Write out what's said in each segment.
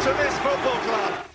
to this football club.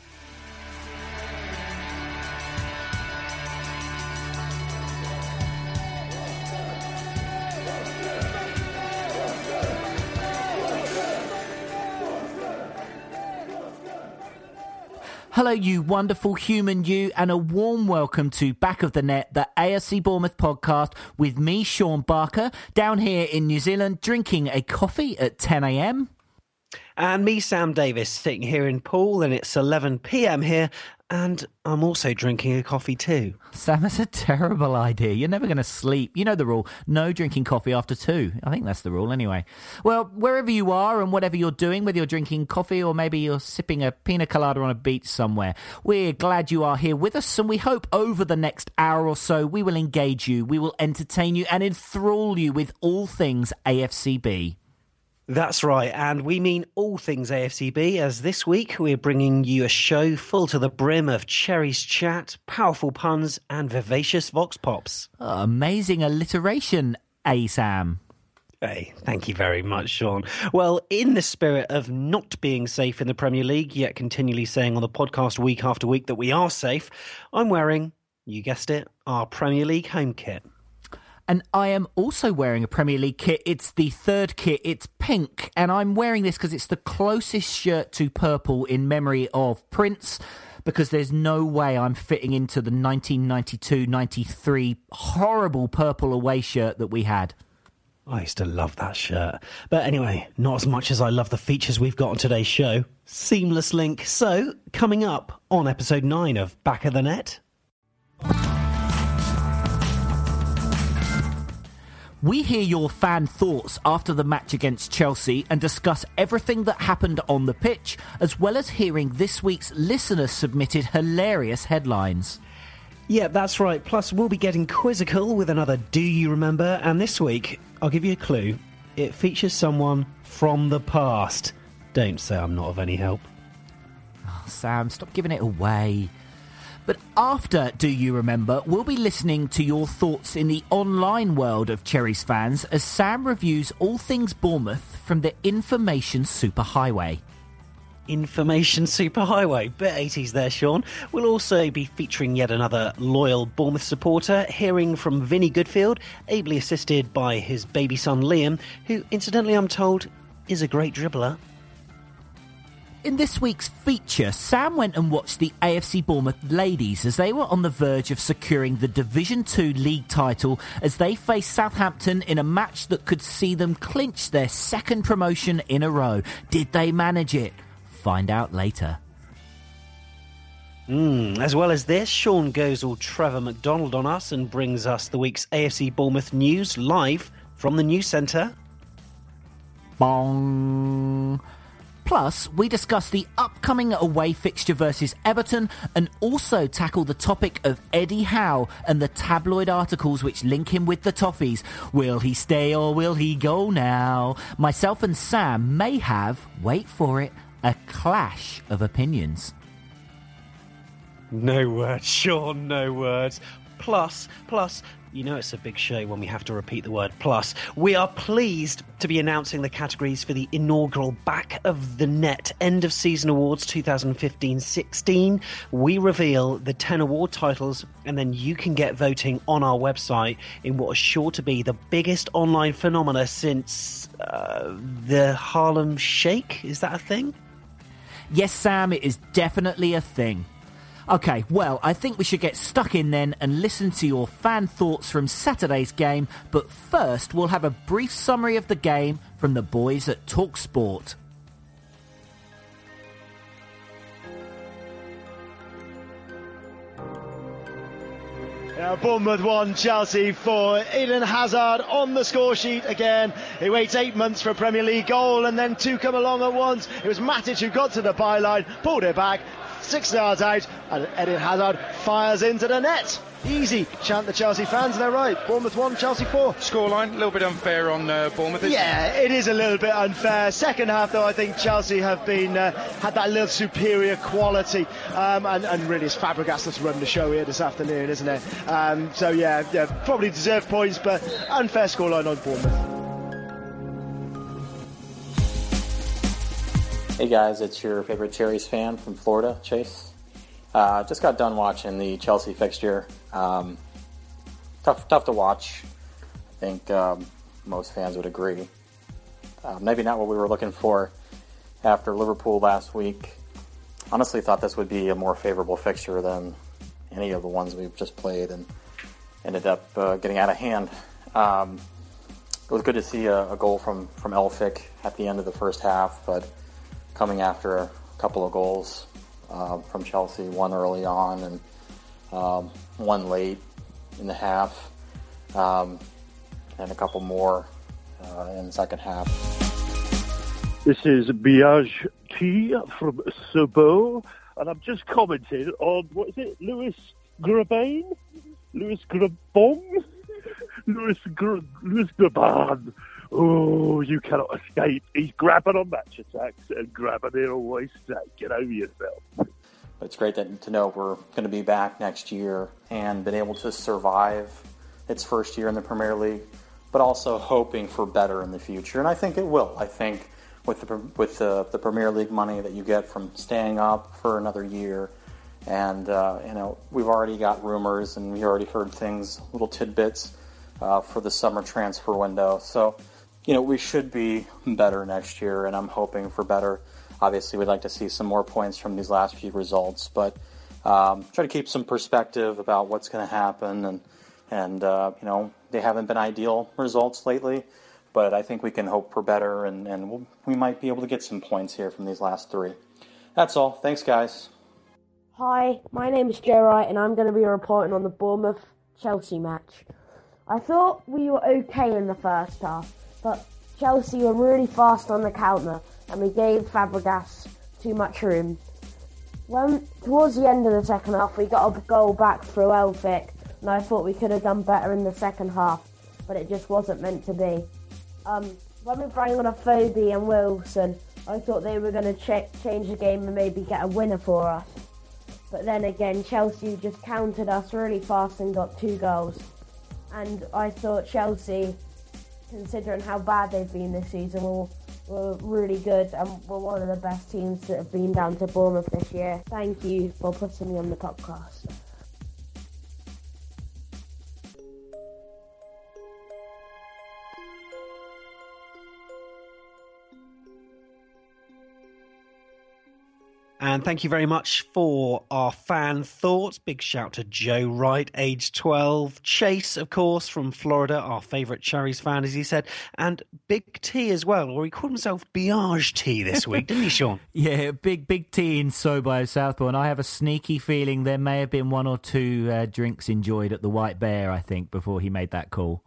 Hello, you wonderful human you, and a warm welcome to Back of the Net, the AFC Bournemouth podcast with me, Sean Barker, down here in New Zealand, drinking a coffee at 10 a.m. And me, Sam Davis, sitting here in Poole, and it's 11 p.m. here, and I'm also drinking a coffee too. Sam, that's a terrible idea. You're never going to sleep. You know the rule. No drinking coffee after 2. I think that's the rule anyway. Well, wherever you are and whatever you're doing, whether you're drinking coffee or maybe you're sipping a pina colada on a beach somewhere, we're glad you are here with us, and we hope over the next hour or so we will engage you, we will entertain you and enthrall you with all things AFCB. That's right, and we mean all things AFCB, as this week we're bringing you a show full to the brim of Cherry's chat, powerful puns and vivacious vox pops. Amazing alliteration, Sam? Hey, thank you very much, Sean. Well, in the spirit of not being safe in the Premier League, yet continually saying on the podcast week after week that we are safe, I'm wearing, you guessed it, our Premier League home kit. And I am also wearing a Premier League kit. It's the third kit. It's pink. And I'm wearing this because it's the closest shirt to purple in memory of Prince, because there's no way I'm fitting into the 1992-93 horrible purple away shirt that we had. I used to love that shirt. But anyway, not as much as I love the features we've got on today's show. Seamless link. So, coming up on episode 9 of Back of the Net... We hear your fan thoughts after the match against Chelsea and discuss everything that happened on the pitch, as well as hearing this week's listener-submitted hilarious headlines. Yeah, that's right. Plus, we'll be getting quizzical with another Do You Remember? And this week, I'll give you a clue. It features someone from the past. Don't say I'm not of any help. Oh, Sam, stop giving it away. But after Do You Remember, we'll be listening to your thoughts in the online world of Cherries fans as Sam reviews all things Bournemouth from the Information Superhighway. Information Superhighway. Bit 80s there, Sean. We'll also be featuring yet another loyal Bournemouth supporter, hearing from Vinny Goodfield, ably assisted by his baby son Liam, who, incidentally, I'm told, is a great dribbler. In this week's feature, Sam went and watched the AFC Bournemouth ladies as they were on the verge of securing the Division 2 league title as they faced Southampton in a match that could see them clinch their second promotion in a row. Did they manage it? Find out later. As well as this, Sean goes all Trevor McDonald on us and brings us the week's AFC Bournemouth news live from the news centre. Bong. Plus, we discuss the upcoming away fixture versus Everton and also tackle the topic of Eddie Howe and the tabloid articles which link him with the Toffees. Will he stay or will he go now? Myself and Sam may have, wait for it, a clash of opinions. No words, Sean, no words. Plus, you know it's a big show when we have to repeat the word plus. We are pleased to be announcing the categories for the inaugural Back of the Net End of Season Awards 2015-16. We reveal the 10 award titles, and then you can get voting on our website in what is sure to be the biggest online phenomena since the Harlem Shake. Is that a thing? Yes, Sam, it is definitely a thing. OK, well, I think we should get stuck in then and listen to your fan thoughts from Saturday's game. But first, we'll have a brief summary of the game from the boys at TalkSport. Bournemouth 1, Chelsea 4. Eden Hazard on the score sheet again. He waits 8 months for a Premier League goal and then 2 come along at once. It was Matic who got to the byline, pulled it back, 6 yards out, and Eden Hazard fires into the net. Easy, chant the Chelsea fans, and they're right. Bournemouth 1, Chelsea 4. Scoreline, a little bit unfair on Bournemouth. Yeah, it is a little bit unfair. Second half, though, I think Chelsea have been had that little superior quality, and really it's Fabregas that's run the show here this afternoon, isn't it? So yeah, probably deserved points, but unfair scoreline on Bournemouth. Hey guys, it's your favorite Cherries fan from Florida, Chase. Just got done watching the Chelsea fixture. Tough to watch. I think most fans would agree. Maybe not what we were looking for after Liverpool last week. Honestly, thought this would be a more favorable fixture than any of the ones we've just played, and ended up getting out of hand. It was good to see a goal from Elphick at the end of the first half, but coming after a couple of goals from Chelsea, one early on and one late in the half, and a couple more in the second half. This is Biage T from Sobo, and I'm just commenting on, what is it, Lewis Graban? Lewis Grabon? Lewis Graban. Oh, you cannot escape. He's grabbing on match attacks and grabbing it always stay. Get over yourself. But it's great to know we're going to be back next year and been able to survive its first year in the Premier League, but also hoping for better in the future. And I think it will. I think with the Premier League money that you get from staying up for another year, and we've already got rumors and we already heard things, little tidbits for the summer transfer window. So, we should be better next year, and I'm hoping for better. Obviously, we'd like to see some more points from these last few results, but try to keep some perspective about what's going to happen. And they haven't been ideal results lately, but I think we can hope for better, and we might be able to get some points here from these last three. That's all. Thanks, guys. Hi, my name is Joe Wright, and I'm going to be reporting on the Bournemouth-Chelsea match. I thought we were okay in the first half, but Chelsea were really fast on the counter, and we gave Fabregas too much room. Towards the end of the second half, we got a goal back through Elphick, and I thought we could have done better in the second half, but it just wasn't meant to be. When we brought on Afobe and Wilson, I thought they were going to change the game and maybe get a winner for us. But then again, Chelsea just countered us really fast and got 2 goals. And I thought Chelsea, considering how bad they've been this season, were really good and were one of the best teams that have been down to Bournemouth this year. Thank you for putting me on the podcast. And thank you very much for our fan thoughts. Big shout to Joe Wright, age 12. Chase, of course, from Florida, our favourite Cherries fan, as he said. And Big T as well, or he called himself Biage T this week, didn't he, Sean? Yeah, big T in Sobo, Southbourne. I have a sneaky feeling there may have been 1 or 2 drinks enjoyed at the White Bear, I think, before he made that call.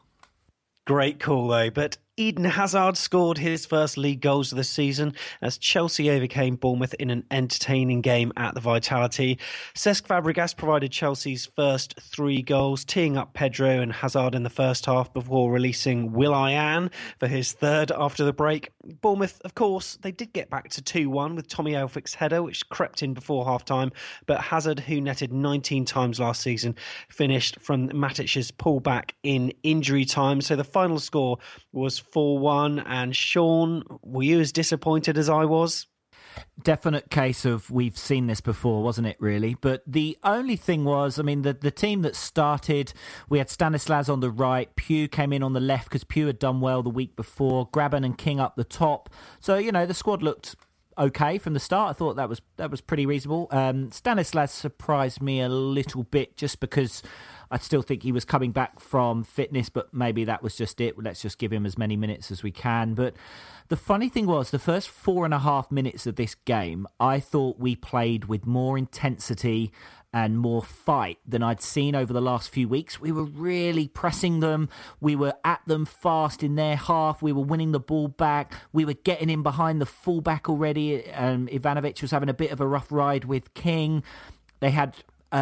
Great call, though. But Eden Hazard scored his first league goals of the season as Chelsea overcame Bournemouth in an entertaining game at the Vitality. Cesc Fabregas provided Chelsea's first 3 goals, teeing up Pedro and Hazard in the first half before releasing Will.i.am for his third after the break. Bournemouth, of course, they did get back to 2-1 with Tommy Elphick's header, which crept in before half-time, but Hazard, who netted 19 times last season, finished from Matic's pullback in injury time. So the final score was 4-1, and Sean, were you as disappointed as I was? Definite case of we've seen this before, wasn't it, really? But the only thing was, I mean, the team that started, we had Stanislas on the right, Pugh came in on the left because Pugh had done well the week before, Graben and King up the top. So, the squad looked okay from the start. I thought that was pretty reasonable. Stanislas surprised me a little bit just because I still think he was coming back from fitness, but maybe that was just it. Let's just give him as many minutes as we can. But the funny thing was, the first 4.5 minutes of this game, I thought we played with more intensity and more fight than I'd seen over the last few weeks. We were really pressing them. We were at them fast in their half. We were winning the ball back. We were getting in behind the fullback already. Ivanovic was having a bit of a rough ride with King. They had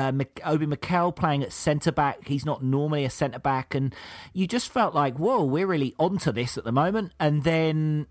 Obi Mikel playing at centre-back. He's not normally a centre-back. And you just felt like, whoa, we're really onto this at the moment. And then,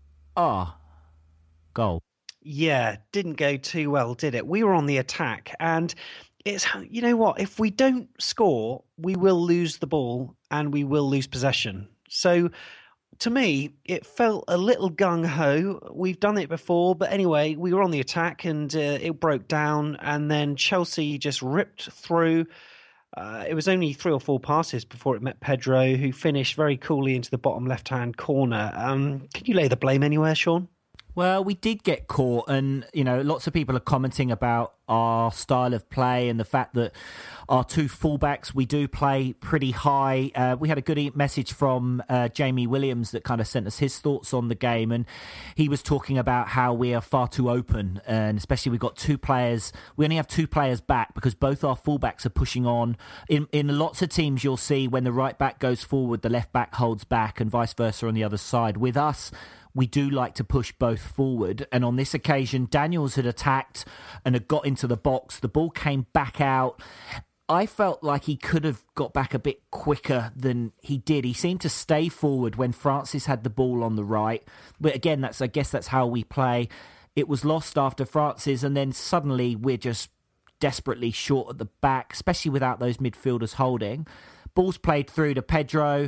goal. Yeah, didn't go too well, did it? We were on the attack, and it's, you know what, if we don't score, we will lose the ball and we will lose possession. So to me, it felt a little gung-ho. We've done it before, but anyway, we were on the attack and it broke down, and then Chelsea just ripped through. It was only 3 or 4 passes before it met Pedro, who finished very coolly into the bottom left-hand corner. Can you lay the blame anywhere, Sean? Well, we did get caught, and, lots of people are commenting about our style of play and the fact that our 2 fullbacks, we do play pretty high. We had a good message from Jamie Williams that kind of sent us his thoughts on the game, and he was talking about how we are far too open, and especially we've got 2 players. We only have 2 players back because both our fullbacks are pushing on. In lots of teams, you'll see when the right back goes forward, the left back holds back, and vice versa on the other side. With us, we do like to push both forward. And on this occasion, Daniels had attacked and had got into the box. The ball came back out. I felt like he could have got back a bit quicker than he did. He seemed to stay forward when Francis had the ball on the right. But again, I guess that's how we play. It was lost after Francis, and then suddenly we're just desperately short at the back, especially without those midfielders holding. Ball's played through to Pedro.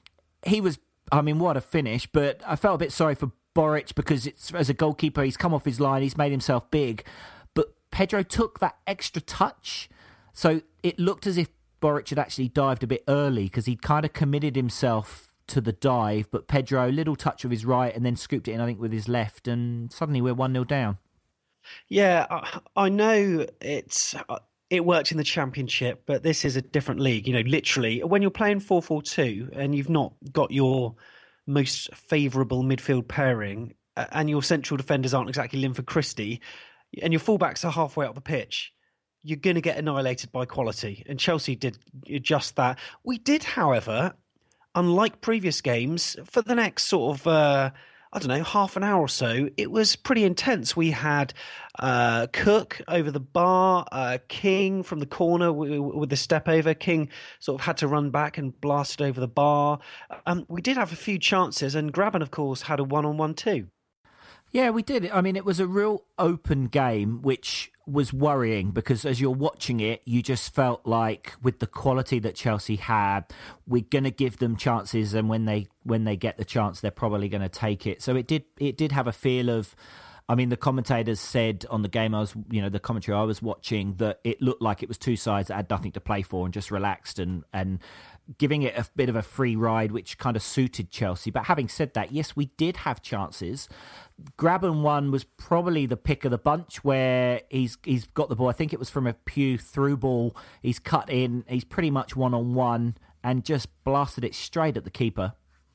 What a finish, but I felt a bit sorry for Boric because as a goalkeeper, he's come off his line, he's made himself big, but Pedro took that extra touch, so it looked as if Boric had actually dived a bit early because he'd kind of committed himself to the dive, but Pedro, little touch of his right and then scooped it in, I think, with his left, and suddenly we're 1-0 down. Yeah, I know it worked in the Championship, but this is a different league. Literally, when you're playing 4-4-2 and you've not got your most favourable midfield pairing and your central defenders aren't exactly Linford Christie and your fullbacks are halfway up the pitch, you're going to get annihilated by quality. And Chelsea did just that. We did, however, unlike previous games, for the next sort of half an hour or so, it was pretty intense. We had Cook over the bar, King from the corner with the step over. King sort of had to run back and blasted over the bar. We did have a few chances, and Graben, of course, had a 1-on-1 too. Yeah, we did. I mean, it was a real open game, which was worrying because as you're watching it, you just felt like with the quality that Chelsea had, we're going to give them chances, and when they get the chance, they're probably going to take it. So it did have a feel of, I mean, the commentators said on the game the commentary I was watching, that it looked like it was 2 sides that had nothing to play for and just relaxed and giving it a bit of a free ride, which kind of suited Chelsea. But having said that, yes, we did have chances. Graben one was probably the pick of the bunch where he's got the ball. I think it was from a Pew through ball. He's cut in. He's pretty much 1-on-1 and just blasted it straight at the keeper.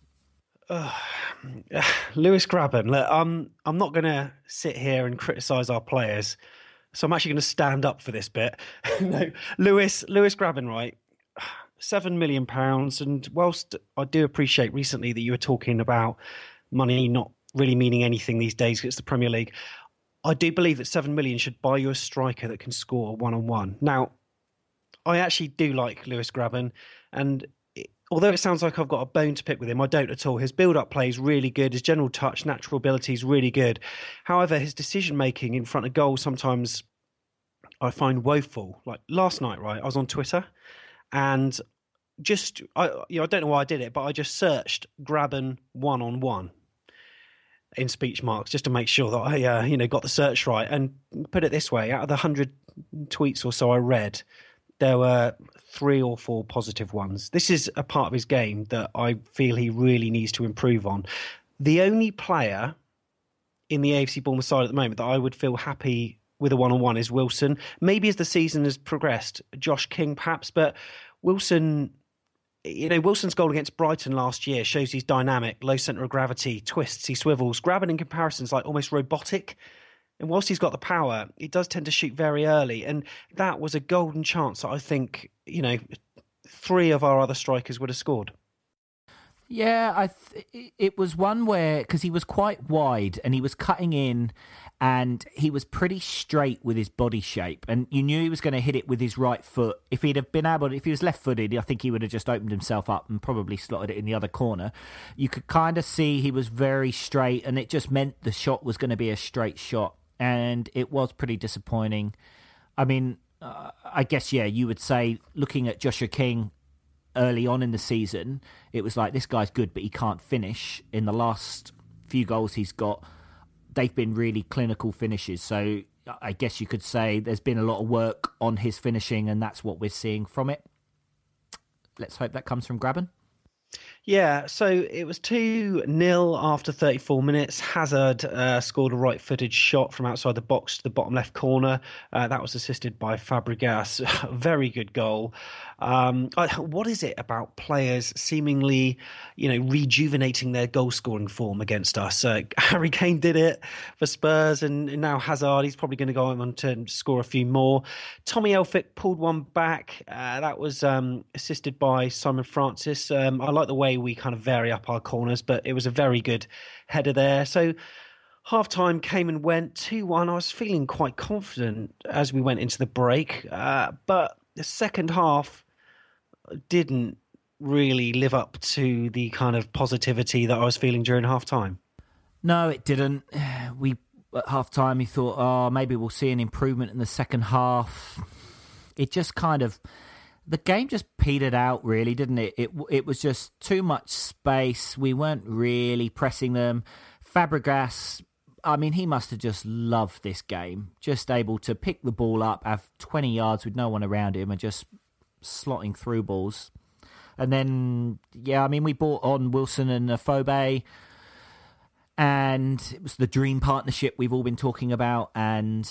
Lewis Graben. Look, I'm not going to sit here and criticise our players, so I'm actually going to stand up for this bit. No, Lewis Graben, right? £7 million. And whilst I do appreciate recently that you were talking about money not really meaning anything these days, it's the Premier League, I do believe that 7 million should buy you a striker that can score 1-on-1. Now, I actually do like Lewis Graben, and although it sounds like I've got a bone to pick with him, I don't at all. His build-up play is really good. His general touch, natural ability is really good. However, his decision-making in front of goal sometimes I find woeful. Like last night, right, I was on Twitter, and I don't know why I did it, but I just searched Graben 1-on-1 in speech marks just to make sure that I got the search right. And put it this way, out of the 100 tweets or so I read, there were 3 or 4 positive ones. This is a part of his game that I feel he really needs to improve on. The only player in the AFC Bournemouth side at the moment that I would feel happy with a 1-on-1 is Wilson. Maybe as the season has progressed, Josh King perhaps, but Wilson's goal against Brighton last year shows he's dynamic, low centre of gravity, twists, he swivels. Graben in comparison is like almost robotic. And whilst he's got the power, he does tend to shoot very early. And that was a golden chance that I think, 3 of our other strikers would have scored. Yeah, it was one where, because he was quite wide and he was cutting in and he was pretty straight with his body shape, and you knew he was going to hit it with his right foot. If he was left-footed, I think he would have just opened himself up and probably slotted it in the other corner. You could kind of see he was very straight, and it just meant the shot was going to be a straight shot, and it was pretty disappointing. I mean, I guess, yeah, you would say, looking at Joshua King, early on in the season, it was like, this guy's good, but he can't finish. In the last few goals he's got, they've been really clinical finishes. So I guess you could say there's been a lot of work on his finishing, and that's what we're seeing from it. Let's hope that comes from Graben. Yeah, so it was 2-0 after 34 minutes. Hazard scored a right-footed shot from outside the box to the bottom left corner. That was assisted by Fabregas. Very good goal. What is it about players seemingly, rejuvenating their goal-scoring form against us? Harry Kane did it for Spurs, and now Hazard, he's probably going to go on to score a few more. Tommy Elphick pulled one back. That was assisted by Simon Francis. I like the way we kind of vary up our corners, but it was a very good header there. So half-time came and went, 2-1. I was feeling quite confident as we went into the break, but the second half didn't really live up to the kind of positivity that I was feeling during half-time. No, it didn't. At half-time, you thought, maybe we'll see an improvement in the second half. It just kind of... The game just petered out, really, didn't it? It was just too much space. We weren't really pressing them. Fabregas, I mean, he must have just loved this game. Just able to pick the ball up, have 20 yards with no one around him, and just slotting through balls. And then, we brought on Wilson and Afobe, and it was the dream partnership we've all been talking about. And,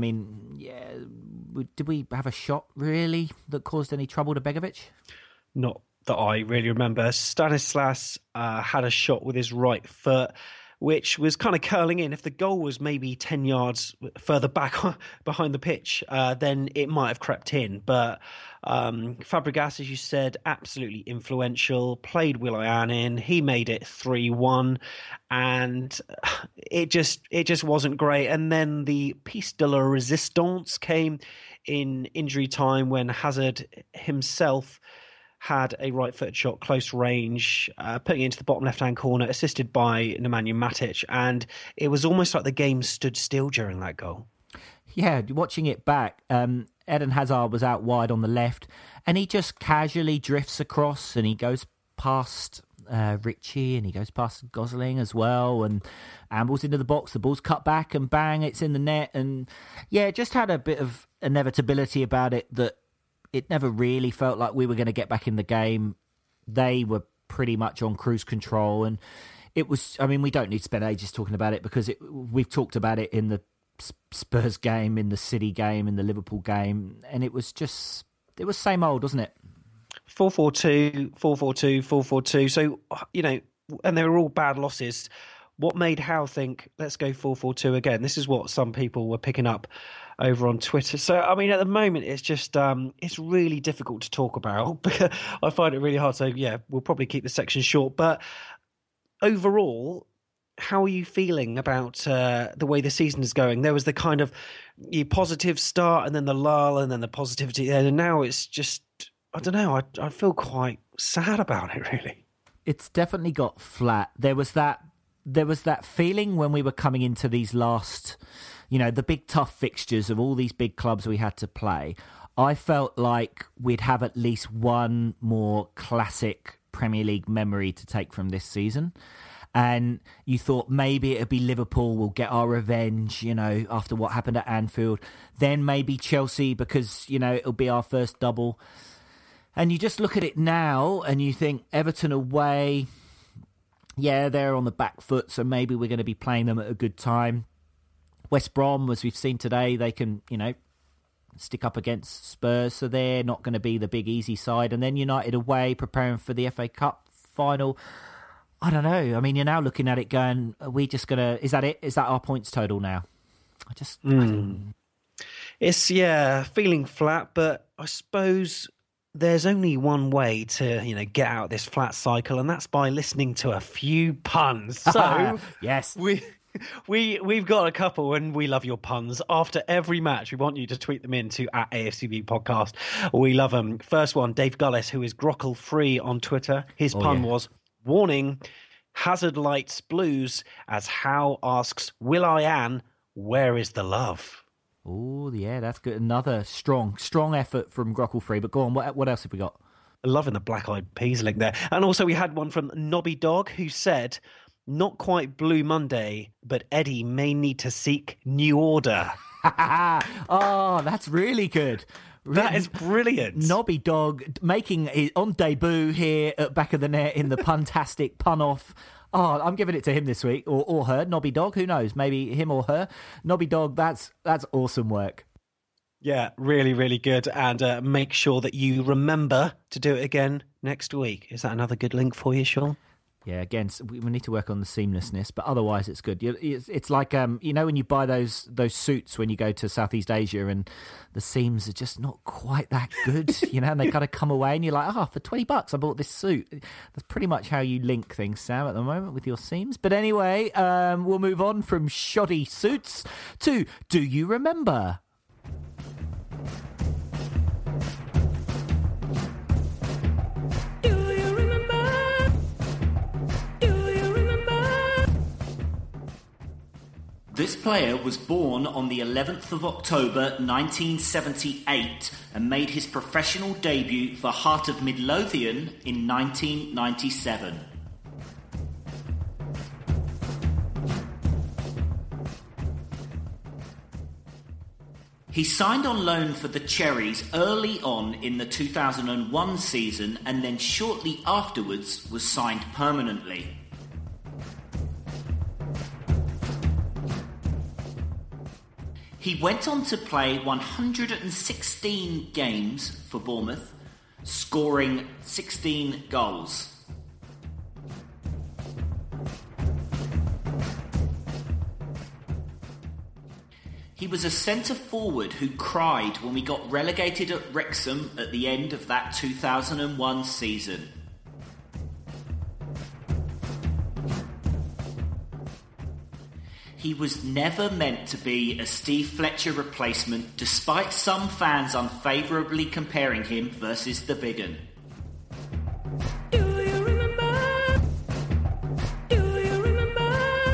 did we have a shot, really, that caused any trouble to Begovic? Not that I really remember. Stanislas had a shot with his right foot, which was kind of curling in. If the goal was maybe 10 yards further back behind the pitch, then it might have crept in. But Fabregas, as you said, absolutely influential, played Will.i.am in. He made it 3-1, and it just wasn't great. And then the piece de la resistance came in injury time when Hazard himself had a right-footed shot, close range, putting it into the bottom left-hand corner, assisted by Nemanja Matic, and it was almost like the game stood still during that goal. Yeah, watching it back, Eden Hazard was out wide on the left, and he just casually drifts across, and he goes past Ritchie, and he goes past Gosling as well, and ambles into the box. The ball's cut back, and bang, it's in the net. And yeah, it just had a bit of inevitability about it that it never really felt like we were going to get back in the game. They were pretty much on cruise control, and it was, we don't need to spend ages talking about it, because we've talked about it in the Spurs game, in the City game, in the Liverpool game, and it was same old, wasn't it? 4-4-2, 4-4-2, 4-4-2. So, and they were all bad losses. What made Howe think, let's go 4-4-2 again? This is what some people were picking up over on Twitter. So, at the moment, it's just, it's really difficult to talk about, because I find it really hard. So, yeah, we'll probably keep the section short. But overall, how are you feeling about the way the season is going? There was the kind of positive start, and then the lull, and then the positivity. And now it's just, I don't know, I feel quite sad about it, really. It's definitely got flat. There was that feeling when we were coming into these last, the big tough fixtures of all these big clubs we had to play. I felt like we'd have at least one more classic Premier League memory to take from this season. And you thought maybe it'd be Liverpool, we'll get our revenge, after what happened at Anfield. Then maybe Chelsea, because, it'll be our first double. And you just look at it now and you think Everton away, yeah, they're on the back foot, so maybe we're going to be playing them at a good time. West Brom, as we've seen today, they can, stick up against Spurs, so they're not going to be the big easy side. And then United away, preparing for the FA Cup final. I don't know. You're now looking at it going, are we just going to... Is that it? Is that our points total now? It's, feeling flat, but I suppose there's only one way to, get out this flat cycle, and that's by listening to a few puns. So, yes. We've got a couple, and we love your puns. After every match, we want you to tweet them in to @AFCB Podcast. We love them. First one, Dave Gullis, who is Grockle Free on Twitter. His pun was... Warning, Hazard lights blues as Howe asks Will.i.am, where is the love? Oh, yeah, that's good. Another strong effort from Grockle Free. But go on, what else have we got? Loving the Black Eyed Peas link there. And also we had one from Nobby Dog who said, not quite Blue Monday, but Eddie may need to seek new order. Oh, that's really good. That is brilliant. Nobby Dog making it on debut here at Back of the Net in the Puntastic Pun Off. Oh, I'm giving it to him this week, or her, Nobby Dog. Who knows? Maybe him or her. Nobby Dog, that's awesome work. Yeah, really, really good. And make sure that you remember to do it again next week. Is that another good link for you, Sean? Yeah, again, we need to work on the seamlessness, but otherwise it's good. It's like, you know, when you buy those suits when you go to Southeast Asia and the seams are just not quite that good, you know, and they kind of come away and you're like, for $20 I bought this suit. That's pretty much how you link things, Sam, at the moment with your seams. But anyway, we'll move on from shoddy suits to Do You Remember? This player was born on the 11th of October 1978 and made his professional debut for Heart of Midlothian in 1997. He signed on loan for the Cherries early on in the 2001 season and then shortly afterwards was signed permanently. He went on to play 116 games for Bournemouth, scoring 16 goals. He was a centre-forward who cried when we got relegated at Wrexham at the end of that 2001 season. He was never meant to be a Steve Fletcher replacement, despite some fans unfavourably comparing him versus the Big 'Un. Do you remember? Do you remember?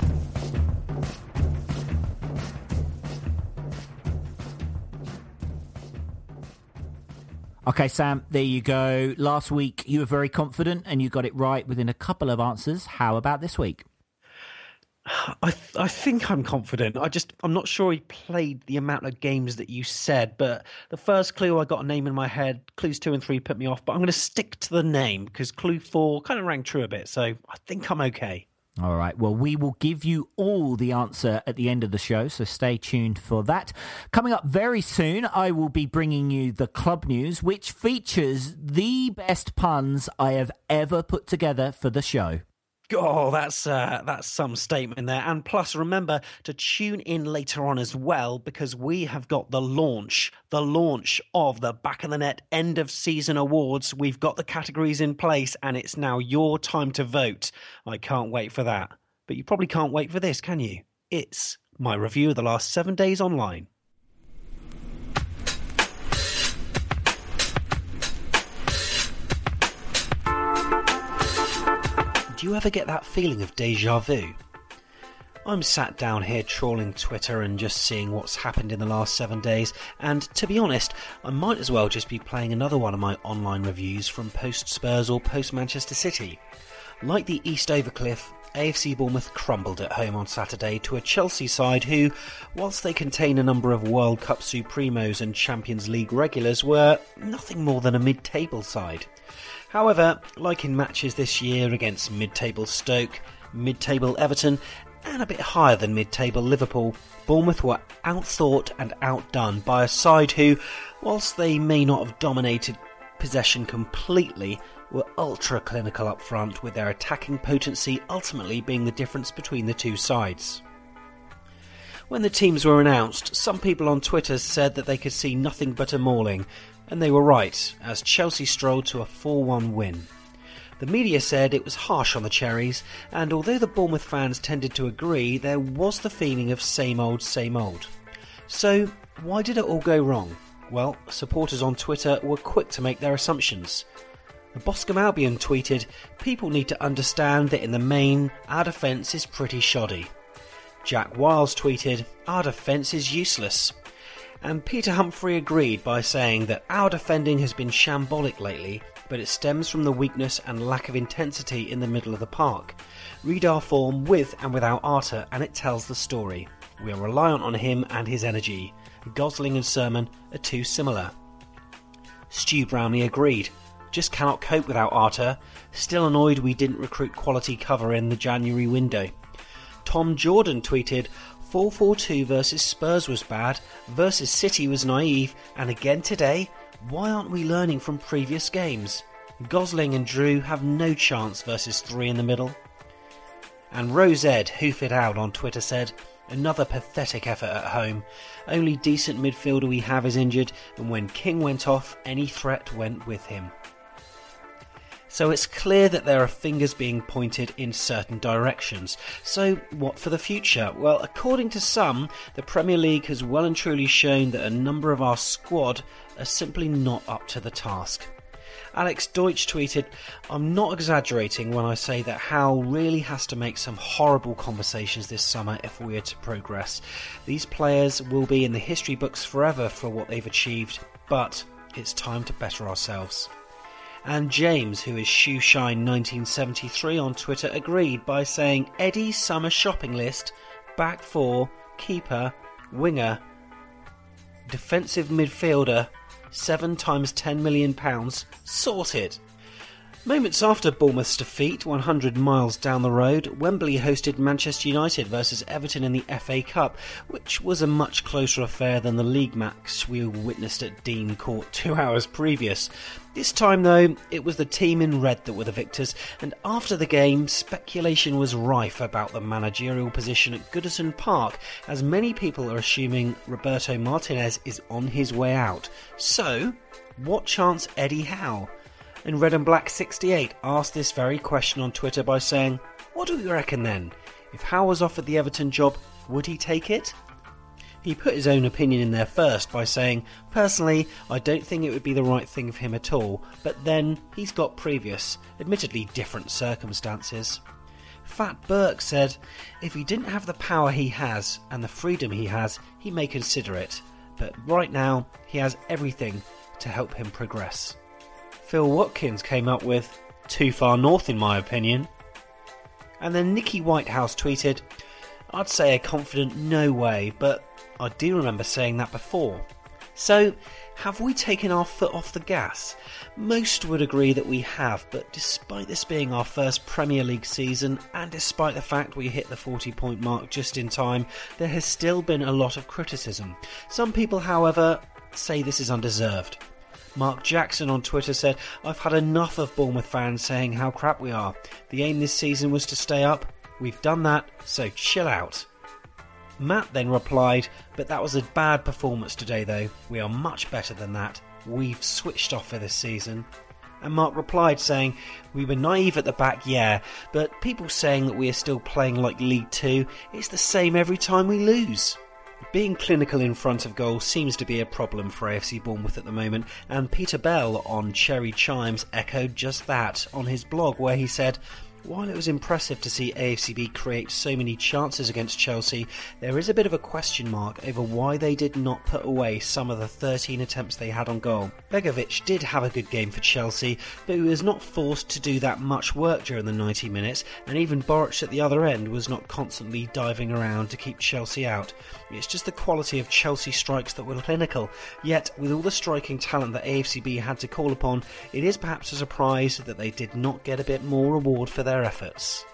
Okay, Sam, there you go. Last week you were very confident and you got it right within a couple of answers. How about this week? I think I'm confident. I'm not sure he played the amount of games that you said, but the first clue I got a name in my head. Clues 2 and 3 put me off, but I'm going to stick to the name because clue 4 kind of rang true a bit, so I think I'm okay. All right, well, we will give you all the answer at the end of the show, so stay tuned for that. Coming up very soon, I will be bringing you the club news, which features the best puns I have ever put together for the show. Oh, that's some statement there. And plus, remember to tune in later on as well, because we have got the launch of the Back of the Net end of season awards. We've got the categories in place and it's now your time to vote. I can't wait for that. But you probably can't wait for this, can you? It's my review of the last 7 days online. Do you ever get that feeling of déjà vu? I'm sat down here trawling Twitter and just seeing what's happened in the last 7 days, and to be honest, I might as well just be playing another one of my online reviews from post-Spurs or post-Manchester City. Like the East Overcliff, AFC Bournemouth crumbled at home on Saturday to a Chelsea side who, whilst they contain a number of World Cup Supremos and Champions League regulars, were nothing more than a mid-table side. However, like in matches this year against mid-table Stoke, mid-table Everton, and a bit higher than mid-table Liverpool, Bournemouth were outthought and outdone by a side who, whilst they may not have dominated possession completely, were ultra-clinical up front, with their attacking potency ultimately being the difference between the two sides. When the teams were announced, some people on Twitter said that they could see nothing but a mauling, and they were right, as Chelsea strolled to a 4-1 win. The media said it was harsh on the Cherries, and although the Bournemouth fans tended to agree, there was the feeling of same old, same old. So, why did it all go wrong? Well, supporters on Twitter were quick to make their assumptions. The Boscombe Albion tweeted, "People need to understand that in the main, our defence is pretty shoddy." Jack Wiles tweeted, "Our defence is useless." And Peter Humphrey agreed by saying that our defending has been shambolic lately, but it stems from the weakness and lack of intensity in the middle of the park. Read our form with and without Arter, and it tells the story. We are reliant on him and his energy. Gosling and Sermon are too similar. Stu Brownlee agreed. Just cannot cope without Arter. Still annoyed we didn't recruit quality cover in the January window. Tom Jordan tweeted, 4-4-2 versus Spurs was bad, versus City was naive, and again today, why aren't we learning from previous games? Gosling and Drew have no chance versus 3 in the middle. And Rose Ed, hoof it out on Twitter, said, another pathetic effort at home. Only decent midfielder we have is injured, and when King went off, any threat went with him. So it's clear that there are fingers being pointed in certain directions. So what for the future? Well, according to some, the Premier League has well and truly shown that a number of our squad are simply not up to the task. Alex Deutsch tweeted, I'm not exaggerating when I say that Howe really has to make some horrible conversations this summer if we are to progress. These players will be in the history books forever for what they've achieved, but it's time to better ourselves. And James, who is Shoeshine1973 on Twitter, agreed by saying Eddie's summer shopping list, back four, keeper, winger, defensive midfielder, 7 times £10 million, sorted. Moments after Bournemouth's defeat, 100 miles down the road, Wembley hosted Manchester United versus Everton in the FA Cup, which was a much closer affair than the league match we witnessed at Dean Court 2 hours previous. This time, though, it was the team in red that were the victors, and after the game, speculation was rife about the managerial position at Goodison Park, as many people are assuming Roberto Martinez is on his way out. So, what chance Eddie Howe? And Red and Black 68 asked this very question on Twitter by saying, what do we reckon then? If Howe was offered the Everton job, would he take it? He put his own opinion in there first by saying, personally, I don't think it would be the right thing for him at all, but then he's got previous, admittedly different circumstances. Fat Burke said, if he didn't have the power he has and the freedom he has, he may consider it, but right now he has everything to help him progress. Phil Watkins came up with, too far north in my opinion. And then Nicky Whitehouse tweeted, I'd say a confident no way, but I do remember saying that before. So, have we taken our foot off the gas? Most would agree that we have, but despite this being our first Premier League season, and despite the fact we hit the 40-point mark just in time, there has still been a lot of criticism. Some people, however, say this is undeserved. Mark Jackson on Twitter said, I've had enough of Bournemouth fans saying how crap we are. The aim this season was to stay up. We've done that, so chill out. Matt then replied, but that was a bad performance today though. We are much better than that. We've switched off for this season. And Mark replied saying, we were naive at the back, yeah, but people saying that we are still playing like League 2, it's the same every time we lose. Being clinical in front of goal seems to be a problem for AFC Bournemouth at the moment, and Peter Bell on Cherry Chimes echoed just that on his blog, where he said, while it was impressive to see AFCB create so many chances against Chelsea, there is a bit of a question mark over why they did not put away some of the 13 attempts they had on goal. Begovic did have a good game for Chelsea, but he was not forced to do that much work during the 90 minutes, and even Boric at the other end was not constantly diving around to keep Chelsea out. It's just the quality of Chelsea strikes that were clinical, yet with all the striking talent that AFCB had to call upon, it is perhaps a surprise that they did not get a bit more reward for their efforts.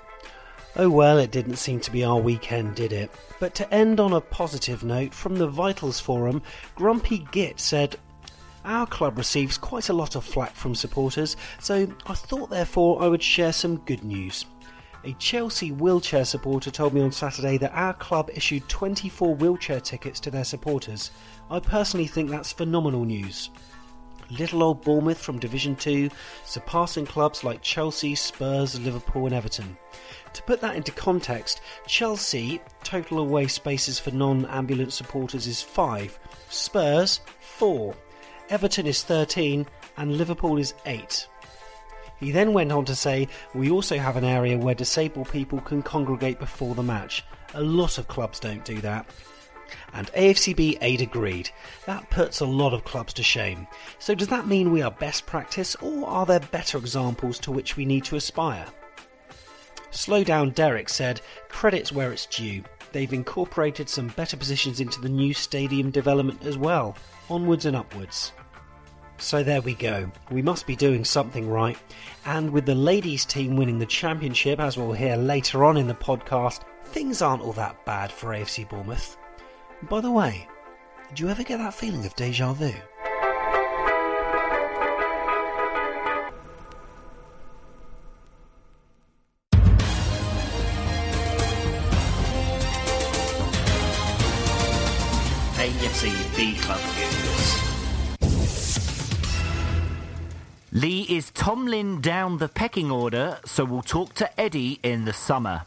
Oh well, it didn't seem to be our weekend, did it? But to end on a positive note, from the Vitals forum, Grumpy Git said, our club receives quite a lot of flack from supporters, so I thought therefore I would share some good news. A Chelsea wheelchair supporter told me on Saturday that our club issued 24 wheelchair tickets to their supporters. I personally think that's phenomenal news. Little old Bournemouth from Division 2, surpassing clubs like Chelsea, Spurs, Liverpool and Everton. To put that into context, Chelsea, total away spaces for non-ambulance supporters is 5, Spurs 4, Everton is 13 and Liverpool is 8. He then went on to say, we also have an area where disabled people can congregate before the match. A lot of clubs don't do that. And AFCB 8 agreed. That puts a lot of clubs to shame. So does that mean we are best practice, or are there better examples to which we need to aspire? Slow Down Derek said, credit's where it's due. They've incorporated some better positions into the new stadium development as well. Onwards and upwards. So there we go. We must be doing something right. And with the ladies team winning the championship, as we'll hear later on in the podcast, things aren't all that bad for AFC Bournemouth. By the way, did you ever get that feeling of déjà vu? AFC B Club News. Lee is Tomlin down the pecking order, so we'll talk to Eddie in the summer.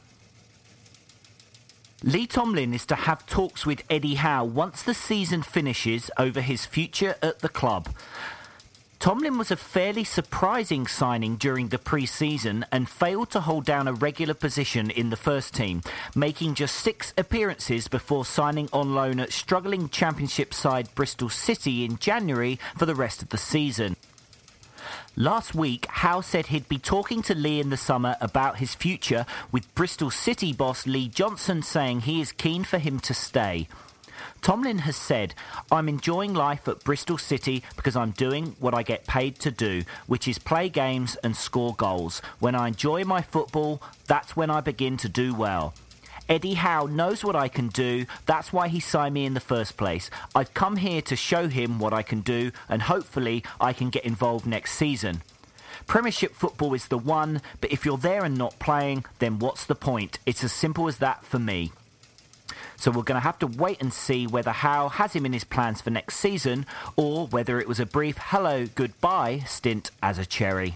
Lee Tomlin is to have talks with Eddie Howe once the season finishes over his future at the club. Tomlin was a fairly surprising signing during the pre-season and failed to hold down a regular position in the first team, making just 6 appearances before signing on loan at struggling Championship side Bristol City in January for the rest of the season. Last week, Howe said he'd be talking to Lee in the summer about his future, with Bristol City boss Lee Johnson saying he is keen for him to stay. Tomlin has said, I'm enjoying life at Bristol City because I'm doing what I get paid to do, which is play games and score goals. When I enjoy my football, that's when I begin to do well. Eddie Howe knows what I can do. That's why he signed me in the first place. I've come here to show him what I can do, and hopefully I can get involved next season. Premiership football is the one, but if you're there and not playing, then what's the point? It's as simple as that for me. So we're going to have to wait and see whether Howe has him in his plans for next season, or whether it was a brief hello, goodbye stint as a cherry.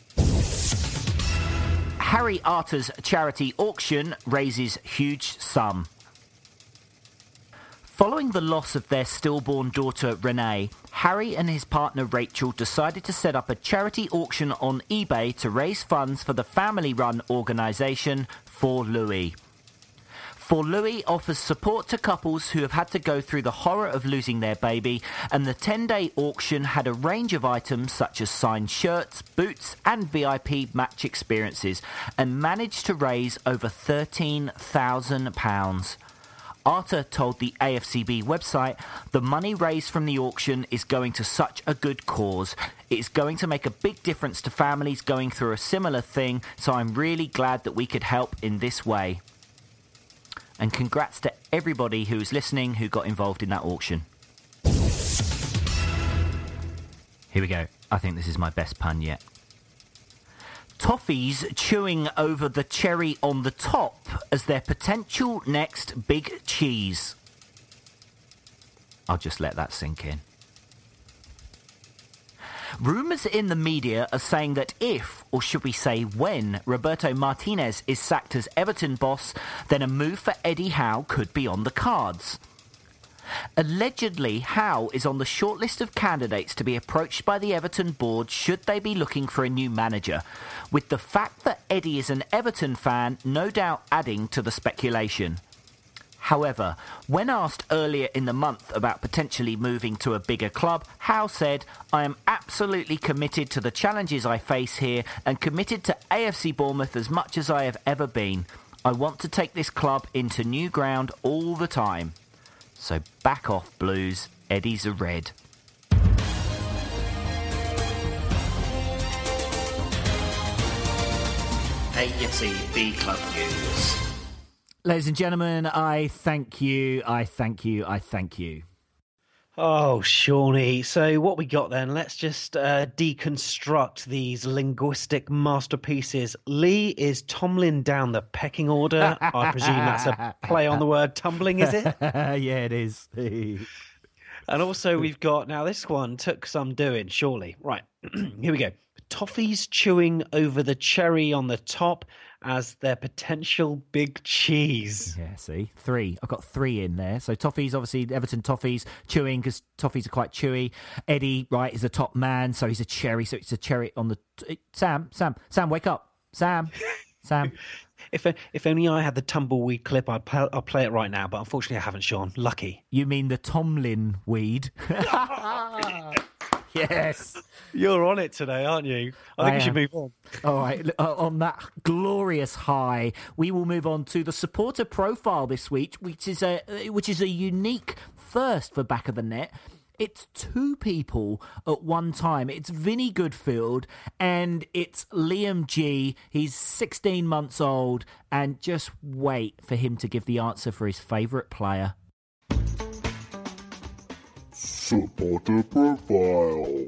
Harry Arter's charity auction raises huge sum. Following the loss of their stillborn daughter Renee, Harry and his partner Rachel decided to set up a charity auction on eBay to raise funds for the family-run organisation For Louis. For Louis offers support to couples who have had to go through the horror of losing their baby, and the 10-day auction had a range of items such as signed shirts, boots and VIP match experiences, and managed to raise over £13,000. Arter told the AFCB website, the money raised from the auction is going to such a good cause. It is going to make a big difference to families going through a similar thing, so I'm really glad that we could help in this way. And congrats to everybody who was listening who got involved in that auction. Here we go. I think this is my best pun yet. Toffees chewing over the cherry on the top as their potential next big cheese. I'll just let that sink in. Rumours in the media are saying that if, or should we say when, Roberto Martinez is sacked as Everton boss, then a move for Eddie Howe could be on the cards. Allegedly, Howe is on the shortlist of candidates to be approached by the Everton board should they be looking for a new manager, with the fact that Eddie is an Everton fan no doubt adding to the speculation. However, when asked earlier in the month about potentially moving to a bigger club, Howe said, I am absolutely committed to the challenges I face here and committed to AFC Bournemouth as much as I have ever been. I want to take this club into new ground all the time. So back off, Blues. Eddie's a red. AFC B Club News. Ladies and gentlemen, I thank you. Oh, Shawnee. So what we got then? Let's just deconstruct these linguistic masterpieces. Lee is Tomlin down the pecking order. I presume that's a play on the word tumbling, is it? Yeah, it is. And also we've got, now this one took some doing, surely. Right, here we go. Toffees chewing over the cherry on the top as their potential big cheese. Yeah, see? 3. I've got 3 in there. So Toffees, obviously, Everton Toffees, chewing because Toffees are quite chewy. Eddie, right, is a top man, so he's a cherry, so it's a cherry on the... Sam, wake up. Sam, Sam? If only I had the tumbleweed clip, I'll play it right now. But unfortunately, I haven't, Sean. Lucky. You mean the Tomlin weed? Yes. You're on it today, aren't you? I think we should move on. All right. On that glorious high, we will move on to the supporter profile this week, which is a unique first for Back of the Net. It's two people at one time. It's Vinny Goodfield and it's Liam G. He's 16 months old, and just wait for him to give the answer for his favourite player. Supporter profile.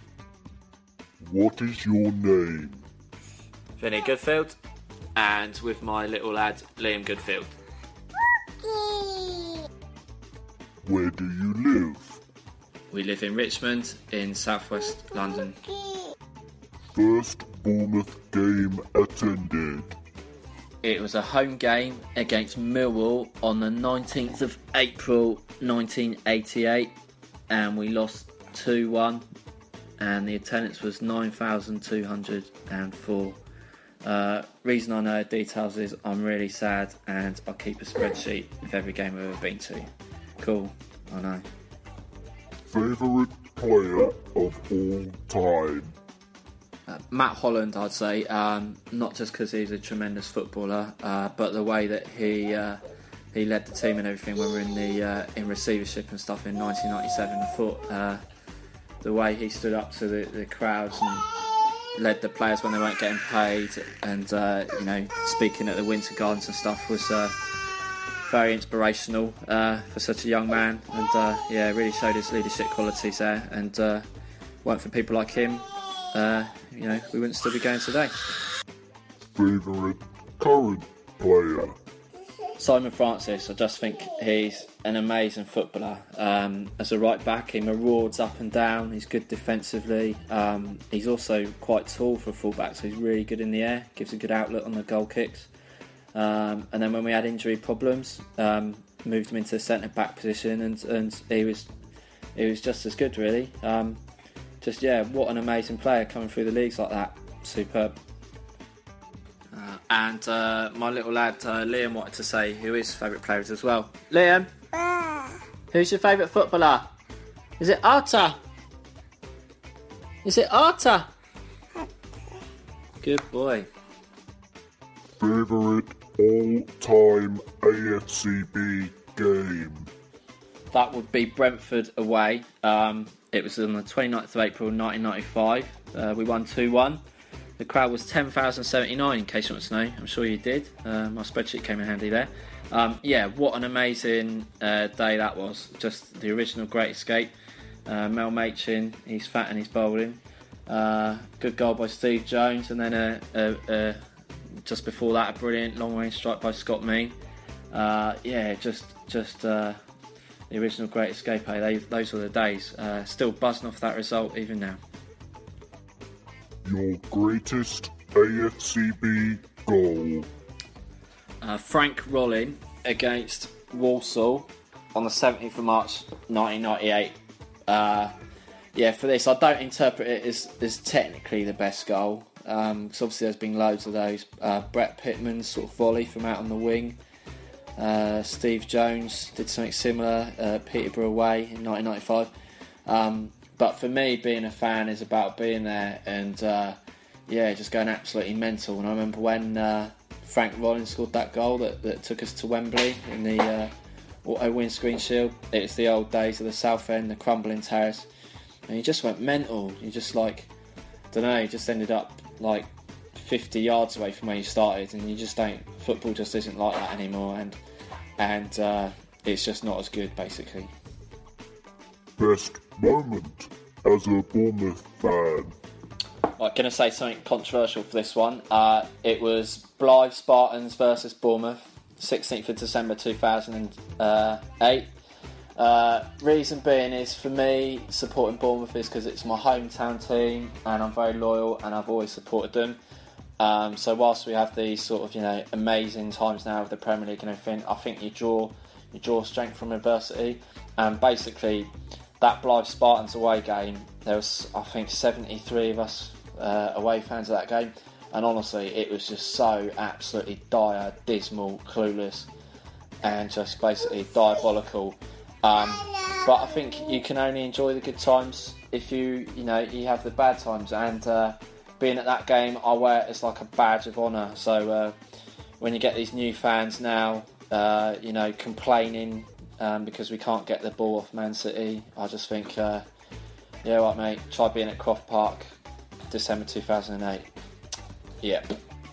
What is your name? Vinny Goodfield, and with my little lad Liam Goodfield. Where do you live? We live in Richmond in southwest London. First Bournemouth game attended. It was a home game against Millwall on the 19th of April 1988, and we lost 2-1, and the attendance was 9,204. Reason I know details is I'm really sad, and I keep a spreadsheet of every game I've ever been to. Cool, I know. Favourite player of all time? Matt Holland, I'd say, not just because he's a tremendous footballer, but the way that he led the team and everything when we were in receivership and stuff in 1997. I thought the way he stood up to the crowds and led the players when they weren't getting paid, and speaking at the Winter Gardens and stuff was very inspirational for such a young man, and really showed his leadership qualities there. And weren't for people like him, we wouldn't still be going today. Favourite current player? Simon Francis. I just think he's an amazing footballer. As a right back, he marauds up and down. He's good defensively. He's also quite tall for a full back, so he's really good in the air. Gives a good outlet on the goal kicks. And then when we had injury problems, moved him into the centre back position, and he was just as good, really. What an amazing player coming through the leagues like that. Superb. And my little lad Liam wanted to say who his favourite player is as well. Liam, who's your favourite footballer? Is it Arta? Is it Arta? Good boy. Favourite all-time AFCB game? That would be Brentford away. It was on the 29th of April 1995. We won 2-1. The crowd was 10,079, in case you want to know. I'm sure you did. My spreadsheet came in handy there. What an amazing day that was. Just the original Great Escape. Mel Machin, he's fat and he's bowling. Good goal by Steve Jones, and then just before that, a brilliant long-range strike by Scott Mean. The original Great Escape. Those were the days. Still buzzing off that result even now. Your greatest AFCB goal? Frank Rollin against Walsall on the 17th of March 1998. For this, I don't interpret it as technically the best goal, because obviously there's been loads of those. Brett Pittman's sort of volley from out on the wing. Steve Jones did something similar, Peterborough away in 1995. But for me, being a fan is about being there and just going absolutely mental. And I remember when Frank Rollins scored that goal that took us to Wembley in the Auto Windscreen Shield. It was the old days of the South End, the crumbling terrace, and you just went mental. You just you just ended up like 50 yards away from where you started, and you just don't. Football just isn't like that anymore, and it's just not as good, basically. Best moment as a Bournemouth fan? I'm going to say something controversial for this one. It was Blythe Spartans versus Bournemouth, 16th of December 2008. Reason being is, for me, supporting Bournemouth is because it's my hometown team and I'm very loyal and I've always supported them. So whilst we have these sort of amazing times now with the Premier League and everything, I think you draw strength from adversity. And basically, that Blythe Spartans away game, there was, I think, 73 of us away fans of that game, And honestly, it was just so absolutely dire, dismal, clueless, and just basically diabolical. But I think you can only enjoy the good times if you have the bad times. And being at that game, I wear it as like a badge of honour. So when you get these new fans now, complaining because we can't get the ball off Man City, I just think, yeah, right, mate, try being at Croft Park, December 2008. Yep.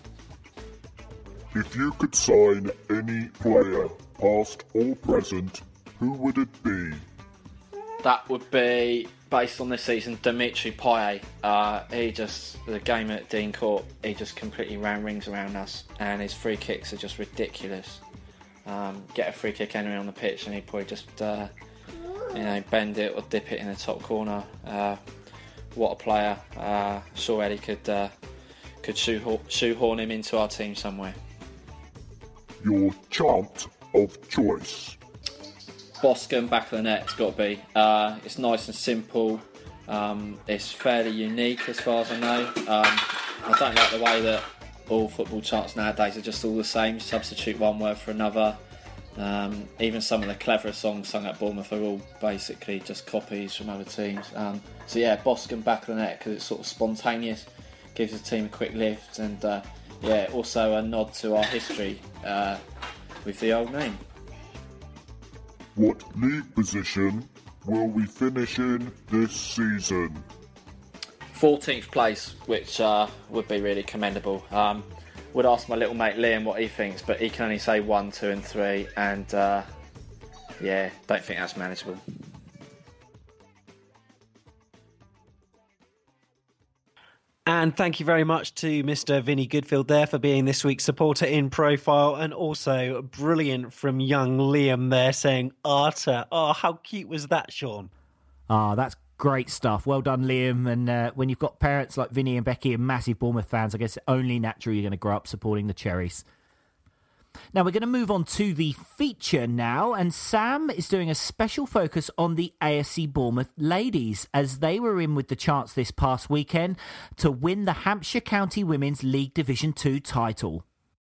If you could sign any player, past or present, who would it be? That would be, based on this season, Dimitri Payet. The game at Dean Court, he just completely ran rings around us, and his free kicks are just ridiculous. Get a free kick anywhere on the pitch, and he'd probably just, bend it or dip it in the top corner. What a player! Sure, Eddie could shoehorn him into our team somewhere. Your chant of choice. Boscombe, back of the net's got to be. It's nice and simple. It's fairly unique as far as I know. I don't like the way that all football chants nowadays are just all the same. Substitute one word for another. Even some of the cleverer songs sung at Bournemouth are all basically just copies from other teams. So yeah, Boscombe, back of the net, because it's sort of spontaneous, gives the team a quick lift, and also a nod to our history with the old name. What league position will we finish in this season? 14th place, which would be really commendable. Would ask my little mate Liam what he thinks, but he can only say 1, 2 and 3, and don't think that's manageable. And thank you very much to Mr. Vinny Goodfield there for being this week's supporter in profile, and also brilliant from young Liam there saying Arter. Oh, how cute was that, Sean? That's great stuff. Well done, Liam. And when you've got parents like Vinny and Becky and massive Bournemouth fans, I guess it's only natural you're going to grow up supporting the Cherries. Now we're going to move on to the feature now, and Sam is doing a special focus on the AFC Bournemouth ladies, as they were in with the chance this past weekend to win the Hampshire County Women's League Division 2 title.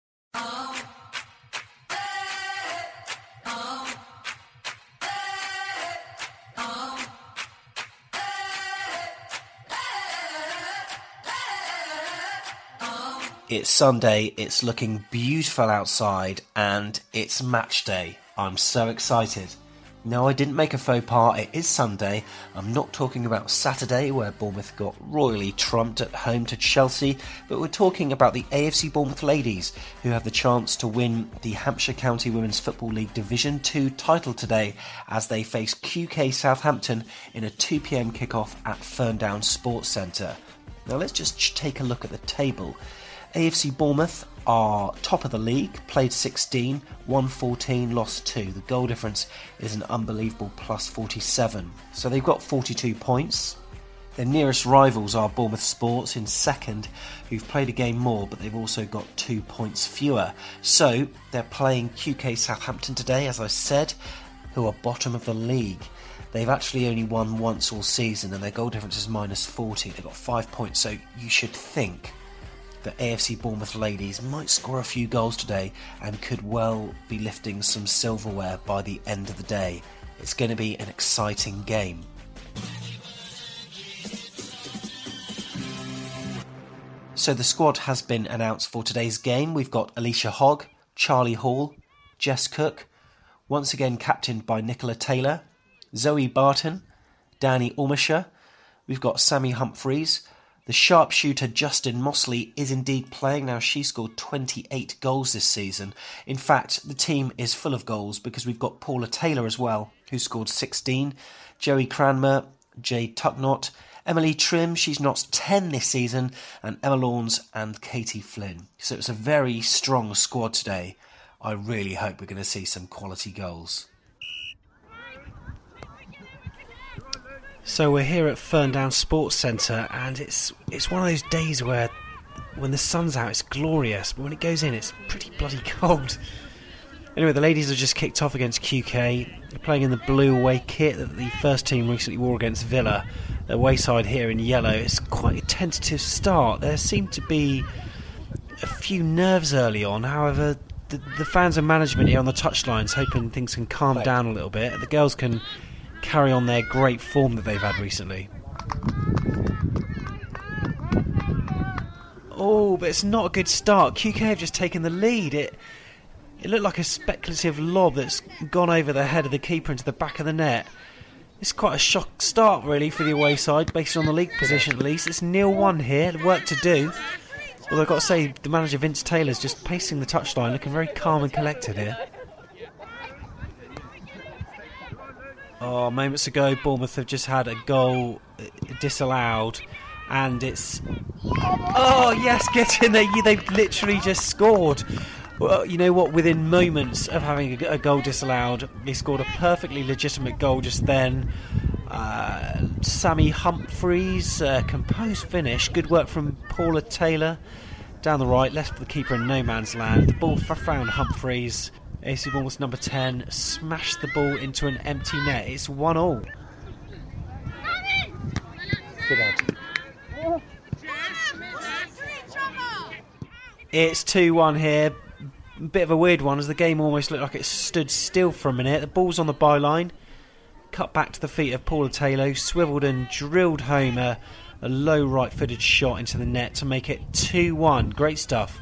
It's Sunday, it's looking beautiful outside, and it's match day. I'm so excited. No, I didn't make a faux pas, it is Sunday. I'm not talking about Saturday, where Bournemouth got royally trumped at home to Chelsea, but we're talking about the AFC Bournemouth ladies, who have the chance to win the Hampshire County Women's Football League Division 2 title today, as they face QK Southampton in a 2 p.m. kickoff at Ferndown Sports Centre. Now let's just take a look at the table. AFC Bournemouth are top of the league, played 16, won 14, lost 2. The goal difference is an unbelievable plus 47. So they've got 42 points. Their nearest rivals are Bournemouth Sports in second, who've played a game more, but they've also got 2 points fewer. So they're playing QK Southampton today, as I said, who are bottom of the league. They've actually only won once all season, and their goal difference is minus 40. They've got 5 points, so you should think the AFC Bournemouth ladies might score a few goals today and could well be lifting some silverware by the end of the day. It's going to be an exciting game. So the squad has been announced for today's game. We've got Alicia Hogg, Charlie Hall, Jess Cook, once again captained by Nicola Taylor, Zoe Barton, Danny Ormisher. We've got Sammy Humphreys. The sharpshooter Justin Mosley is indeed playing now. She scored 28 goals this season. In fact, the team is full of goals because we've got Paula Taylor as well, who scored 16, Joey Cranmer, Jade Tucknott, Emily Trim, she's knocked 10 this season, and Emma Lawns and Katie Flynn. So it's a very strong squad today. I really hope we're going to see some quality goals. So we're here at Ferndown Sports Centre, and it's one of those days where when the sun's out it's glorious, but when it goes in it's pretty bloody cold. Anyway, the ladies have just kicked off against QK. They're playing in the blue away kit that the first team recently wore against Villa. The away side here in yellow. It's quite a tentative start. There seem to be a few nerves early on. However, the fans and management here on the touchlines hoping things can calm down a little bit. The girls can carry on their great form that they've had recently. Oh, but it's not a good start. QK have just taken the lead. It looked like a speculative lob that's gone over the head of the keeper into the back of the net. It's quite a shock start, really, for the away side, based on the league position at least. It's 0-1 here, work to do. Although I've got to say, the manager Vince Taylor's just pacing the touchline, looking very calm and collected here. Oh, moments ago, Bournemouth have just had a goal disallowed, and it's... Oh, yes, get in there. They've literally just scored. Well, you know what? Within moments of having a goal disallowed, they scored a perfectly legitimate goal just then. Sammy Humphreys, composed finish. Good work from Paula Taylor. Down the right, left the keeper in no man's land. The ball found Humphreys. AC Bournemouth number 10 smashed the ball into an empty net. It's 1-1. Good answer. It's 2-1 here. Bit of a weird one, as the game almost looked like it stood still for a minute. The ball's on the byline, cut back to the feet of Paula Taylor, who swivelled and drilled home a low right-footed shot into the net to make it 2-1. Great stuff.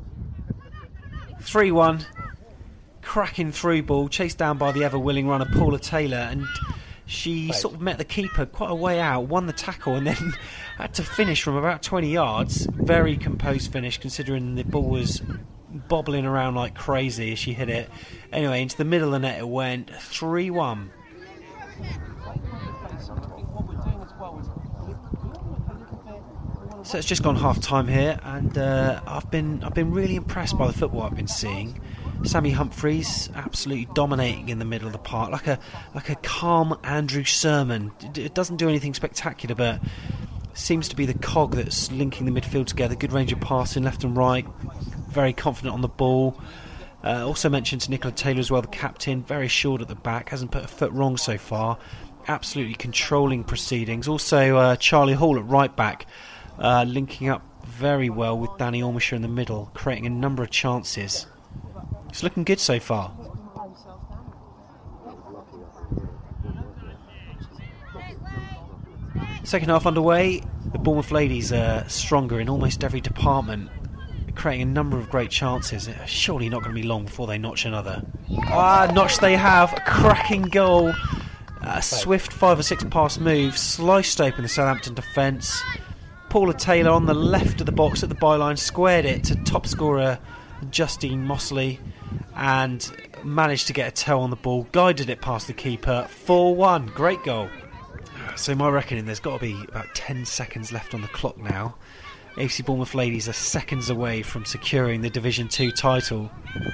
3-1. Cracking through ball, chased down by the ever-willing runner Paula Taylor, and she sort of met the keeper quite a way out, won the tackle, and then had to finish from about 20 yards. Very composed finish, considering the ball was bobbling around like crazy as she hit it. Anyway, into the middle of the net it went. 3-1. So it's just gone half time here, and I've been really impressed by the football I've been seeing. Sammy Humphreys absolutely dominating in the middle of the park, like a calm Andrew Sermon. It doesn't do anything spectacular, but seems to be the cog that's linking the midfield together. Good range of passing left and right, very confident on the ball. Also mentioned to Nicola Taylor as well, the captain, very assured at the back, hasn't put a foot wrong so far, absolutely controlling proceedings. Also Charlie Hall at right back, linking up very well with Danny Ormisher in the middle, creating a number of chances. It's looking good so far. Second half underway. The Bournemouth ladies are stronger in almost every department, creating a number of great chances. Surely not going to be long before they notch another. Notch they have. A cracking goal. A swift 5 or 6 pass move, sliced open the Southampton defence. Paula Taylor on the left of the box at the byline squared it to top scorer Justine Mosley and managed to get a toe on the ball, guided it past the keeper. 4-1. Great goal. So my reckoning, there's got to be about 10 seconds left on the clock now. AFC Bournemouth ladies are seconds away from securing the Division 2 title.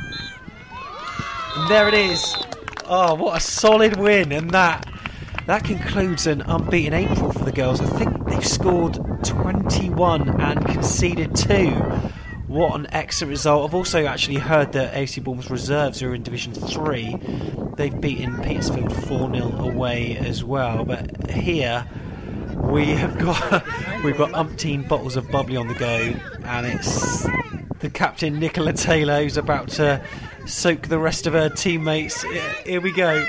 And there it is. Oh, what a solid win. And that concludes an unbeaten April for the girls. I think they've scored 21 and conceded 2. What an excellent result. I've also actually heard that AFC Bournemouth reserves are in Division 3. They've beaten Petersfield 4-0 away as well. But here we've got umpteen bottles of bubbly on the go, and it's the captain Nicola Taylor who's about to soak the rest of her teammates. Here we go.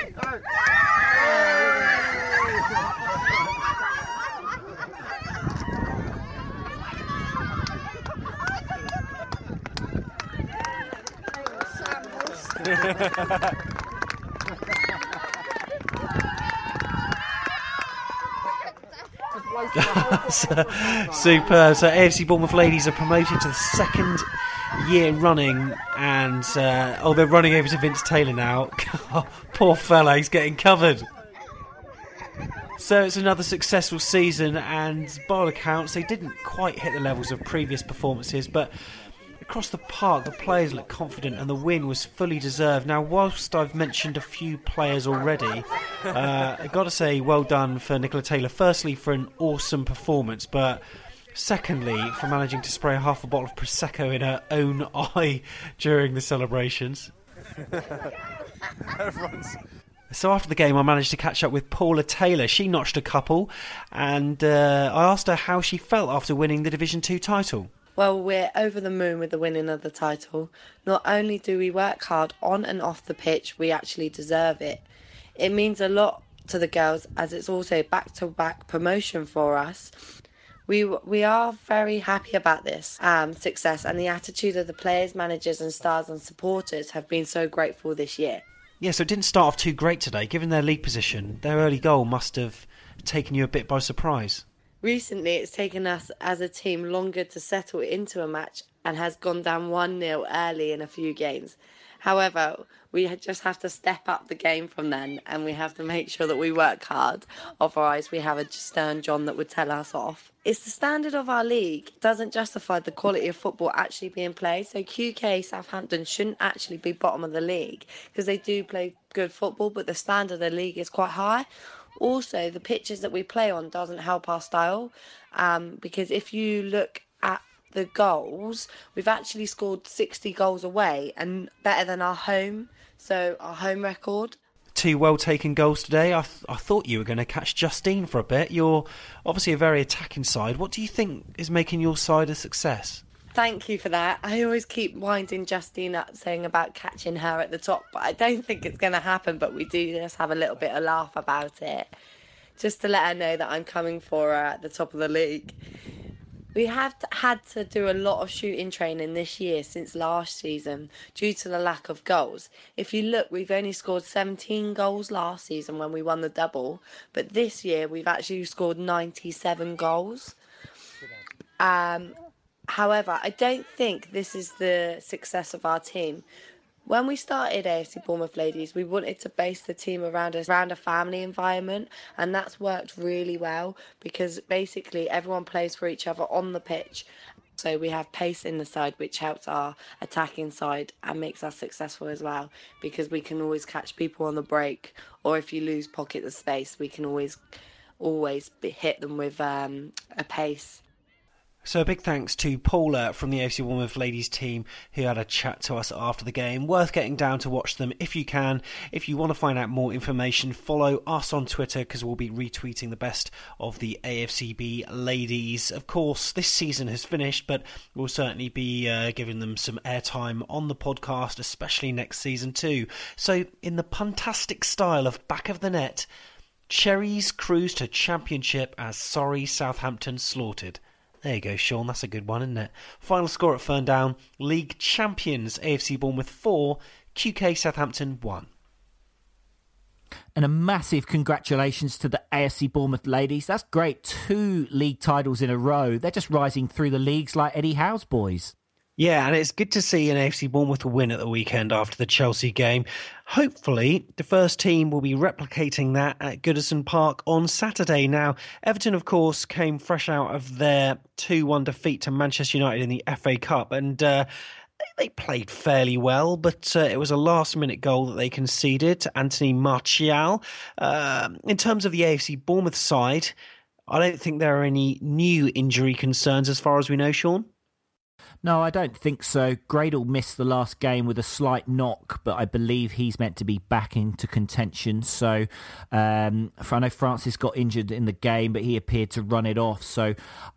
Superb. So AFC Bournemouth ladies are promoted to the second year running, and they're running over to Vince Taylor now. Poor fella, he's getting covered. So it's another successful season, and by all accounts they didn't quite hit the levels of previous performances, but across the park the players looked confident and the win was fully deserved. Now, whilst I've mentioned a few players already, I've got to say well done for Nicola Taylor, firstly for an awesome performance, but secondly for managing to spray half a bottle of Prosecco in her own eye during the celebrations. So after the game I managed to catch up with Paula Taylor. She notched a couple, and I asked her how she felt after winning the Division 2 title. Well, we're over the moon with the winning of the title. Not only do we work hard on and off the pitch, we actually deserve it. It means a lot to the girls as it's also back-to-back promotion for us. We are very happy about this success, and the attitude of the players, managers and stars and supporters have been so grateful this year. Yeah, so it didn't start off too great today. Given their league position, their early goal must have taken you a bit by surprise. Recently, it's taken us as a team longer to settle into a match and has gone down 1-0 early in a few games. However, we just have to step up the game from then, and we have to make sure that we work hard. Otherwise, we have a stern John that would tell us off. It's the standard of our league. It doesn't justify the quality of football actually being played. So QK Southampton shouldn't actually be bottom of the league because they do play good football, but the standard of the league is quite high. Also, the pitches that we play on doesn't help our style because if you look at the goals, we've actually scored 60 goals away and better than our home record. 2 well-taken goals today. I thought you were going to catch Justine for a bit. You're obviously a very attacking side. What do you think is making your side a success? Thank you for that. I always keep winding Justine up saying about catching her at the top, but I don't think it's going to happen, but we do just have a little bit of laugh about it, just to let her know that I'm coming for her at the top of the league. We have had to do a lot of shooting training this year since last season due to the lack of goals. If you look, we've only scored 17 goals last season when we won the double, but this year we've actually scored 97 goals. However, I don't think this is the success of our team. When we started AFC Bournemouth Ladies, we wanted to base the team around a family environment, and that's worked really well because basically everyone plays for each other on the pitch. So we have pace in the side, which helps our attacking side and makes us successful as well because we can always catch people on the break, or if you lose pockets of space, we can always hit them with a pace. So a big thanks to Paula from the AFC Bournemouth ladies team who had a chat to us after the game. Worth getting down to watch them if you can. If you want to find out more information, follow us on Twitter because we'll be retweeting the best of the AFCB ladies. Of course, this season has finished, but we'll certainly be giving them some airtime on the podcast, especially next season too. So in the puntastic style of Back of the Net, Cherries cruise to championship as sorry Southampton slaughtered. There you go, Sean. That's a good one, isn't it? Final score at Ferndown. League champions AFC Bournemouth 4, QK Southampton 1. And a massive congratulations to the AFC Bournemouth ladies. That's great. 2 league titles in a row. They're just rising through the leagues like Eddie Howe's boys. Yeah, and it's good to see an AFC Bournemouth win at the weekend after the Chelsea game. Hopefully, the first team will be replicating that at Goodison Park on Saturday. Now, Everton, of course, came fresh out of their 2-1 defeat to Manchester United in the FA Cup, and they played fairly well, but it was a last-minute goal that they conceded to Anthony Martial. In terms of the AFC Bournemouth side, I don't think there are any new injury concerns as far as we know, Sean. No, I don't think so. Gradle missed the last game with a slight knock, but I believe he's meant to be back into contention. So I know Francis got injured in the game, but he appeared to run it off. So,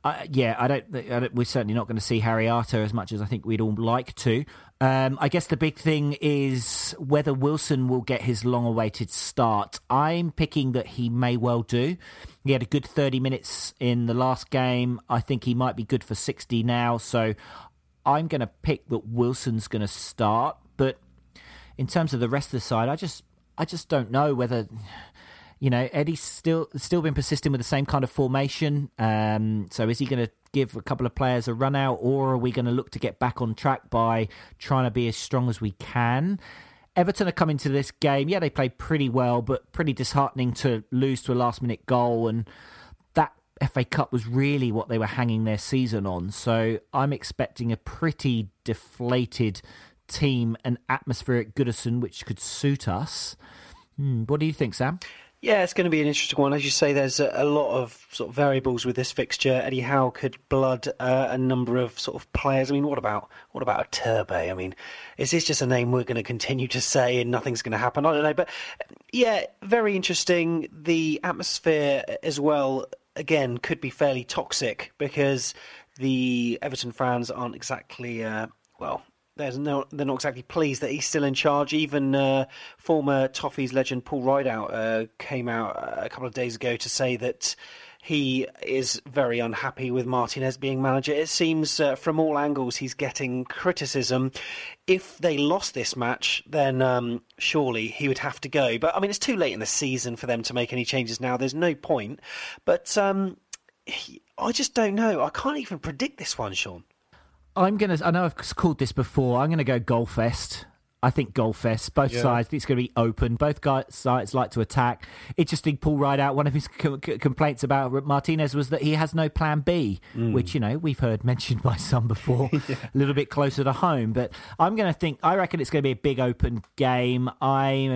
we're certainly not going to see Harry Arter as much as I think we'd all like to. I guess the big thing is whether Wilson will get his long-awaited start. I'm picking that he may well do. He had a good 30 minutes in the last game. I think he might be good for 60 now. So I'm going to pick that Wilson's going to start. But in terms of the rest of the side, I just don't know whether... You know, Eddie's still been persisting with the same kind of formation. So is he going to give a couple of players a run out, or are we going to look to get back on track by trying to be as strong as we can? Everton are coming to this game. Yeah, they played pretty well, but pretty disheartening to lose to a last-minute goal. And that FA Cup was really what they were hanging their season on. So I'm expecting a pretty deflated team and atmosphere at Goodison, which could suit us. What do you think, Sam? Yeah, it's going to be an interesting one. As you say, there's a lot of sort of variables with this fixture. Eddie Howe could blood a number of sort of players. I mean, what about a Turbe? I mean, is this just a name we're going to continue to say and nothing's going to happen? I don't know. But yeah, very interesting. The atmosphere as well, again, could be fairly toxic because the Everton fans aren't exactly, they're not exactly pleased that he's still in charge. Even former Toffees legend Paul Rideout came out a couple of days ago to say that he is very unhappy with Martinez being manager. It seems from all angles he's getting criticism. If they lost this match, then surely he would have to go. But, I mean, it's too late in the season for them to make any changes now. There's no point. But I just don't know. I can't even predict this one, Sean. I know I've called this before. I'm going to go Goalfest. I think Goalfest, both sides, it's going to be open. Both sides like to attack. Interesting, Paul Rideout, one of his complaints about Martinez was that he has no plan B, which, we've heard mentioned by some before, a little bit closer to home. But I reckon it's going to be a big open game. I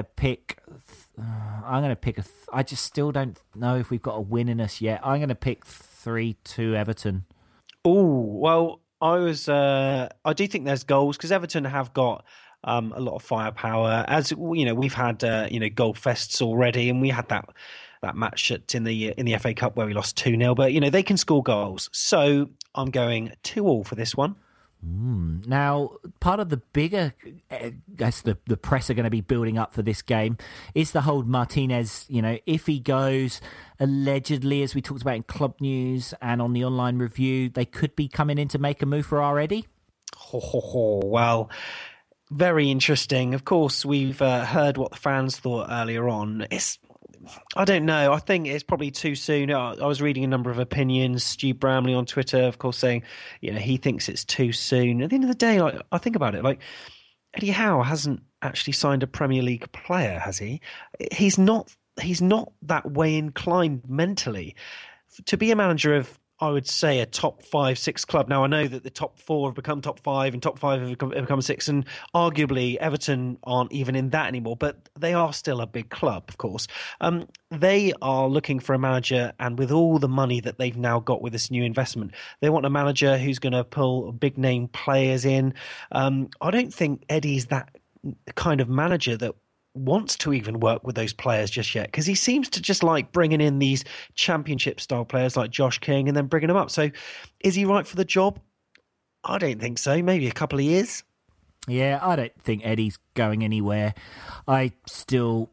just still don't know if we've got a win in us yet. I'm going to pick 3-2 Everton. Oh, well, I do think there's goals because Everton have got a lot of firepower. As we've had goal fests already, and we had that match in the FA Cup where we lost 2-0. But they can score goals, so I'm going 2-2 for this one. Now, part of the bigger, I guess the press are going to be building up for this game is the whole Martinez, if he goes, allegedly, as we talked about in Club News and on the online review, they could be coming in to make a move for our Eddie. Well, very interesting. Of course, we've heard what the fans thought earlier on. I don't know. I think it's probably too soon. I was reading a number of opinions. Stu Bramley on Twitter, of course, saying he thinks it's too soon. At the end of the day, I think about it, Eddie Howe hasn't actually signed a Premier League player, has he? He's not that way inclined mentally to be a manager of, I would say, a top 5-6 club. Now, I know that the top 4 have become top 5 and top 5 have become 6, and arguably Everton aren't even in that anymore, but they are still a big club, of course. They are looking for a manager, and with all the money that they've now got with this new investment, they want a manager who's going to pull big-name players in. I don't think Eddie's that kind of manager that wants to even work with those players just yet, because he seems to just like bringing in these championship style players like Josh King and then bringing them up. So is he right for the job? I don't think so. Maybe a couple of years. Yeah, I don't think Eddie's going anywhere. I still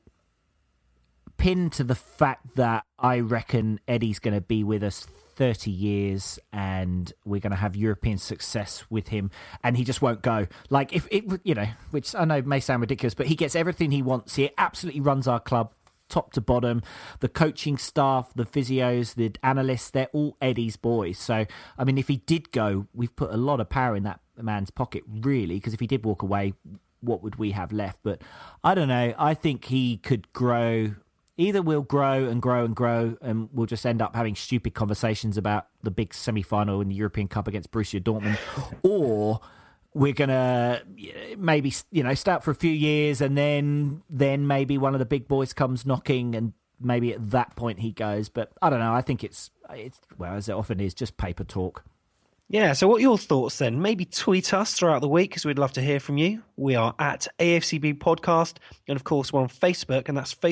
pin to the fact that I reckon Eddie's going to be with us 30 years and we're going to have European success with him, and he just won't go. If it, which I know may sound ridiculous, but he gets everything he wants here, absolutely runs our club top to bottom. The coaching staff, the physios, the analysts, they're all Eddie's boys. So, I mean, if he did go, we've put a lot of power in that man's pocket, really, because if he did walk away, what would we have left? But I don't know. I think he could grow. Either we'll grow and grow and grow, and we'll just end up having stupid conversations about the big semi-final in the European Cup against Borussia Dortmund, or we're going to maybe start for a few years, and then maybe one of the big boys comes knocking, and maybe at that point he goes. But I don't know. I think it's well, as it often is, just paper talk. Yeah, so what are your thoughts then? Maybe tweet us throughout the week, because we'd love to hear from you. We are at AFCB Podcast, and of course we're on Facebook, and that's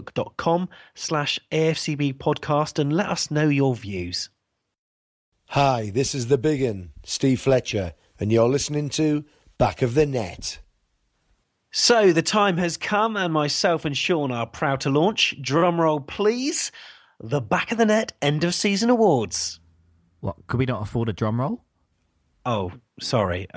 facebook.com/AFCB Podcast, and let us know your views. Hi, this is the big un, Steve Fletcher, and you're listening to Back of the Net. So the time has come, and myself and Sean are proud to launch, drumroll please, the Back of the Net End of Season Awards. What, could we not afford a drum roll? Oh, sorry.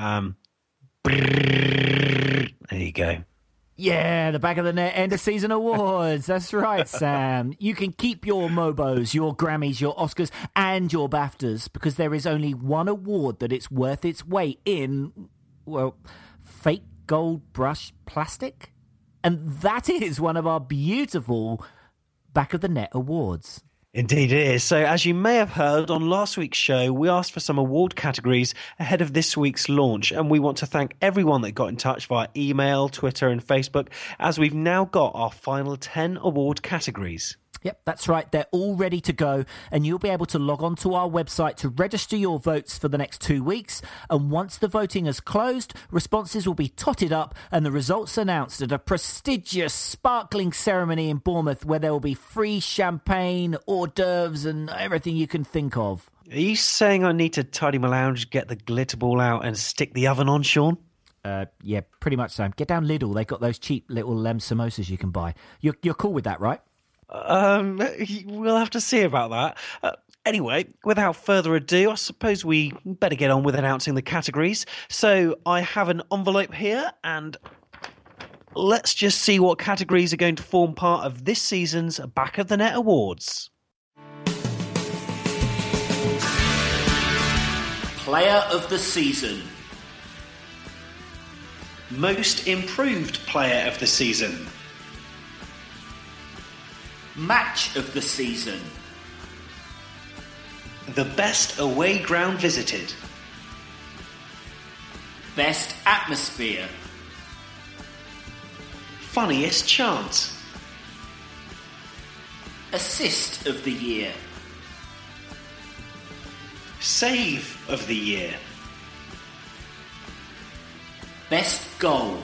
There you go. Yeah, the Back of the Net End of Season Awards. That's right, Sam. You can keep your Mobos, your Grammys, your Oscars, and your BAFTAs, because there is only one award that it's worth its weight in, well, fake gold brush plastic. And that is one of our beautiful Back of the Net Awards. Indeed it is. So as you may have heard on last week's show, we asked for some award categories ahead of this week's launch, and we want to thank everyone that got in touch via email, Twitter and Facebook, as we've now got our final 10 award categories. Yep, that's right. They're all ready to go, and you'll be able to log on to our website to register your votes for the next 2 weeks. And once the voting has closed, responses will be totted up and the results announced at a prestigious, sparkling ceremony in Bournemouth, where there will be free champagne, hors d'oeuvres, and everything you can think of. Are you saying I need to tidy my lounge, get the glitter ball out, and stick the oven on, Sean? Yeah, pretty much so. Get down Lidl. They've got those cheap little samosas you can buy. You're cool with that, right? We'll have to see about that. Anyway, without further ado, I suppose we better get on with announcing the categories. So I have an envelope here, and let's just see what categories are going to form part of this season's Back of the Net Awards. Player of the Season. Most Improved Player of the Season. Match of the Season. The Best Away Ground Visited. Best Atmosphere. Funniest Chant. Assist of the Year. Save of the Year. Best Goal.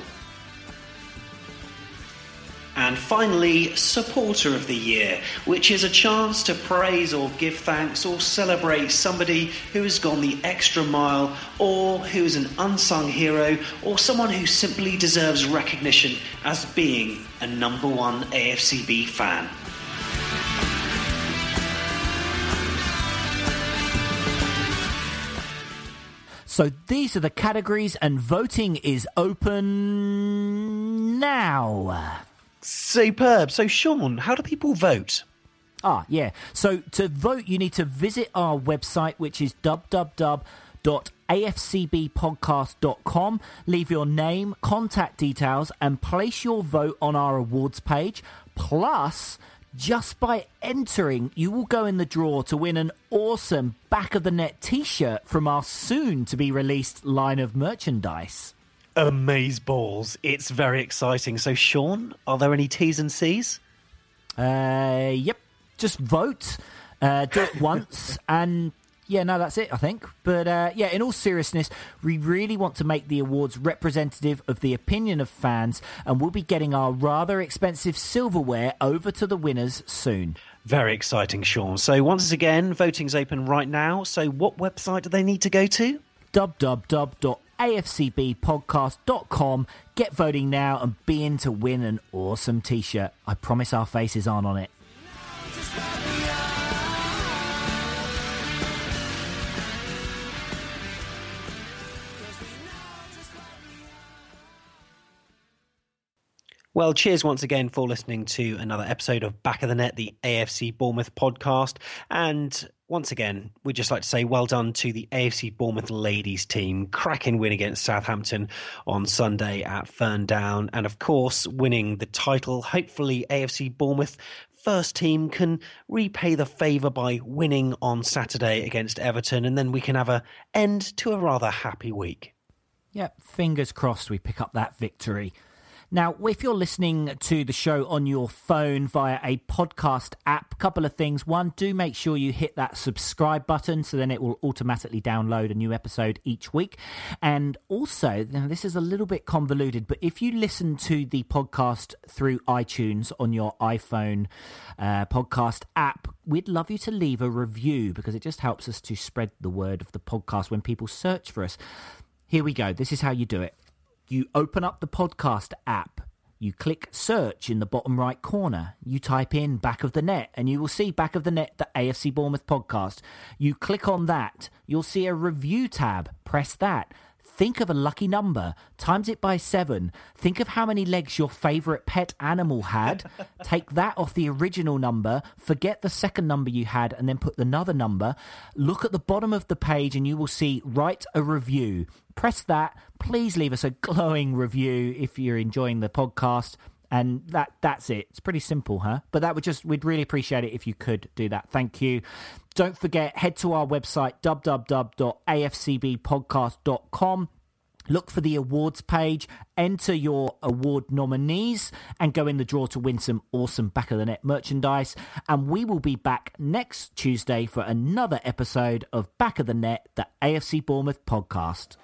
And finally, Supporter of the Year, which is a chance to praise or give thanks or celebrate somebody who has gone the extra mile, or who is an unsung hero, or someone who simply deserves recognition as being a number one AFCB fan. So these are the categories, and voting is open now. Superb. So, Sean, how do people vote? Yeah. So to vote, you need to visit our website, which is www.afcbpodcast.com. Leave your name, contact details, and place your vote on our awards page. Plus, just by entering, you will go in the draw to win an awesome Back of the Net t-shirt from our soon-to-be-released line of merchandise. Amaze balls. It's very exciting. So, Sean, are there any T's and C's? Yep. Just vote. Do it once. And, yeah, no, that's it, I think. But, yeah, in all seriousness, we really want to make the awards representative of the opinion of fans, and we'll be getting our rather expensive silverware over to the winners soon. Very exciting, Sean. So, once again, voting's open right now. So, what website do they need to go to? www.afcbpodcast.com. Get voting now and be in to win an awesome t-shirt. I promise our faces aren't on it. Well, cheers once again for listening to another episode of Back of the Net, the AFC Bournemouth podcast. And once again, we'd just like to say well done to the AFC Bournemouth ladies team. Cracking win against Southampton on Sunday at Ferndown. And of course, winning the title. Hopefully, AFC Bournemouth first team can repay the favour by winning on Saturday against Everton. And then we can have an end to a rather happy week. Yep, fingers crossed we pick up that victory. Now, if you're listening to the show on your phone via a podcast app, couple of things. One, do make sure you hit that subscribe button so then it will automatically download a new episode each week. And also, now this is a little bit convoluted, but if you listen to the podcast through iTunes on your iPhone podcast app, we'd love you to leave a review because it just helps us to spread the word of the podcast when people search for us. Here we go. This is how you do it. You open up the podcast app, you click search in the bottom right corner, you type in Back of the Net, and you will see Back of the Net, the AFC Bournemouth podcast. You click on that, you'll see a review tab, press that. Think of a lucky number, times it by 7. Think of how many legs your favourite pet animal had. Take that off the original number, forget the second number you had, and then put another number. Look at the bottom of the page and you will see Write a Review. Press that. Please leave us a glowing review if you're enjoying the podcast. And that's it. It's pretty simple, huh? But we'd really appreciate it if you could do that. Thank you. Don't forget, head to our website, www.afcbpodcast.com. Look for the awards page, enter your award nominees, and go in the draw to win some awesome Back of the Net merchandise. And we will be back next Tuesday for another episode of Back of the Net, the AFC Bournemouth podcast.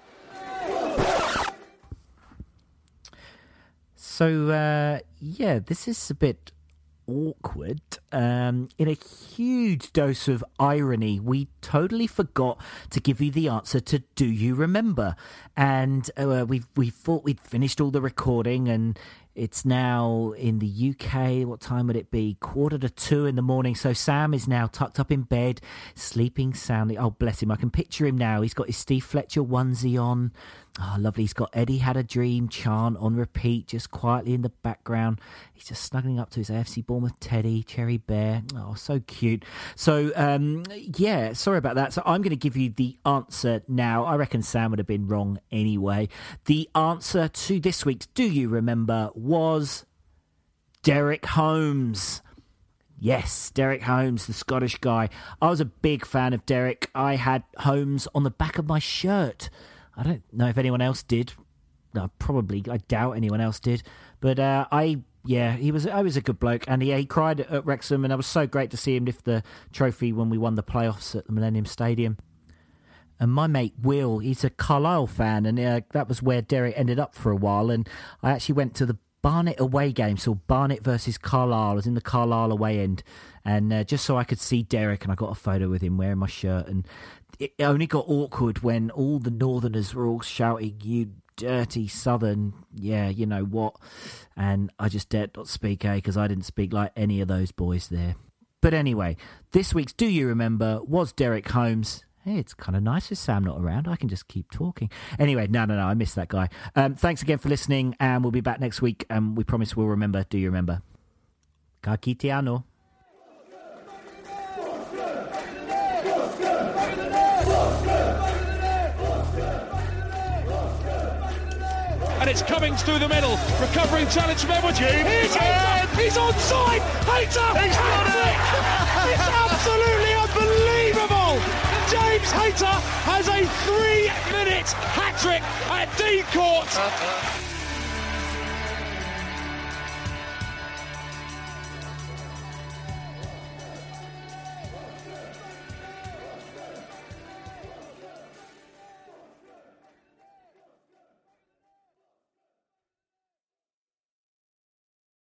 So, yeah, this is a bit awkward. In a huge dose of irony, we totally forgot to give you the answer to Do You Remember? And we thought we'd finished all the recording, and it's now in the UK. What time would it be? 1:45 in the morning. So Sam is now tucked up in bed, sleeping soundly. Oh, bless him. I can picture him now. He's got his Steve Fletcher onesie on. Oh, lovely. He's got Eddie Had a Dream chant on repeat, just quietly in the background. He's just snuggling up to his AFC Bournemouth teddy, Cherry Bear. Oh, so cute. So, yeah, sorry about that. So I'm going to give you the answer now. I reckon Sam would have been wrong anyway. The answer to this week's Do You Remember was Derek Holmes. Yes, Derek Holmes, the Scottish guy. I was a big fan of Derek. I had Holmes on the back of my shirt. I don't know if anyone else did. No, I doubt anyone else did. But I was a good bloke. And he cried at Wrexham, and it was so great to see him lift the trophy when we won the playoffs at the Millennium Stadium. And my mate Will, he's a Carlisle fan, and that was where Derek ended up for a while. And I actually went to the Barnet away game, so Barnet versus Carlisle. I was in the Carlisle away end, and just so I could see Derek, and I got a photo with him wearing my shirt. And it only got awkward when all the Northerners were all shouting, "You dirty Southern, yeah, you know what?" And I just dared not speak, because I didn't speak like any of those boys there. But anyway, this week's Do You Remember was Derek Holmes. Hey, it's kind of nice with Sam not around. I can just keep talking. Anyway, no, I missed that guy. Thanks again for listening, and we'll be back next week. And we promise we'll remember. Do you remember? Ka kite ano. And it's Cummings through the middle. Recovering challenge from Edwards. Here's Hayter. He's onside. Hayter. He's got it. It's absolutely unbelievable. James Hayter has a 3-minute hat-trick at Dean Court.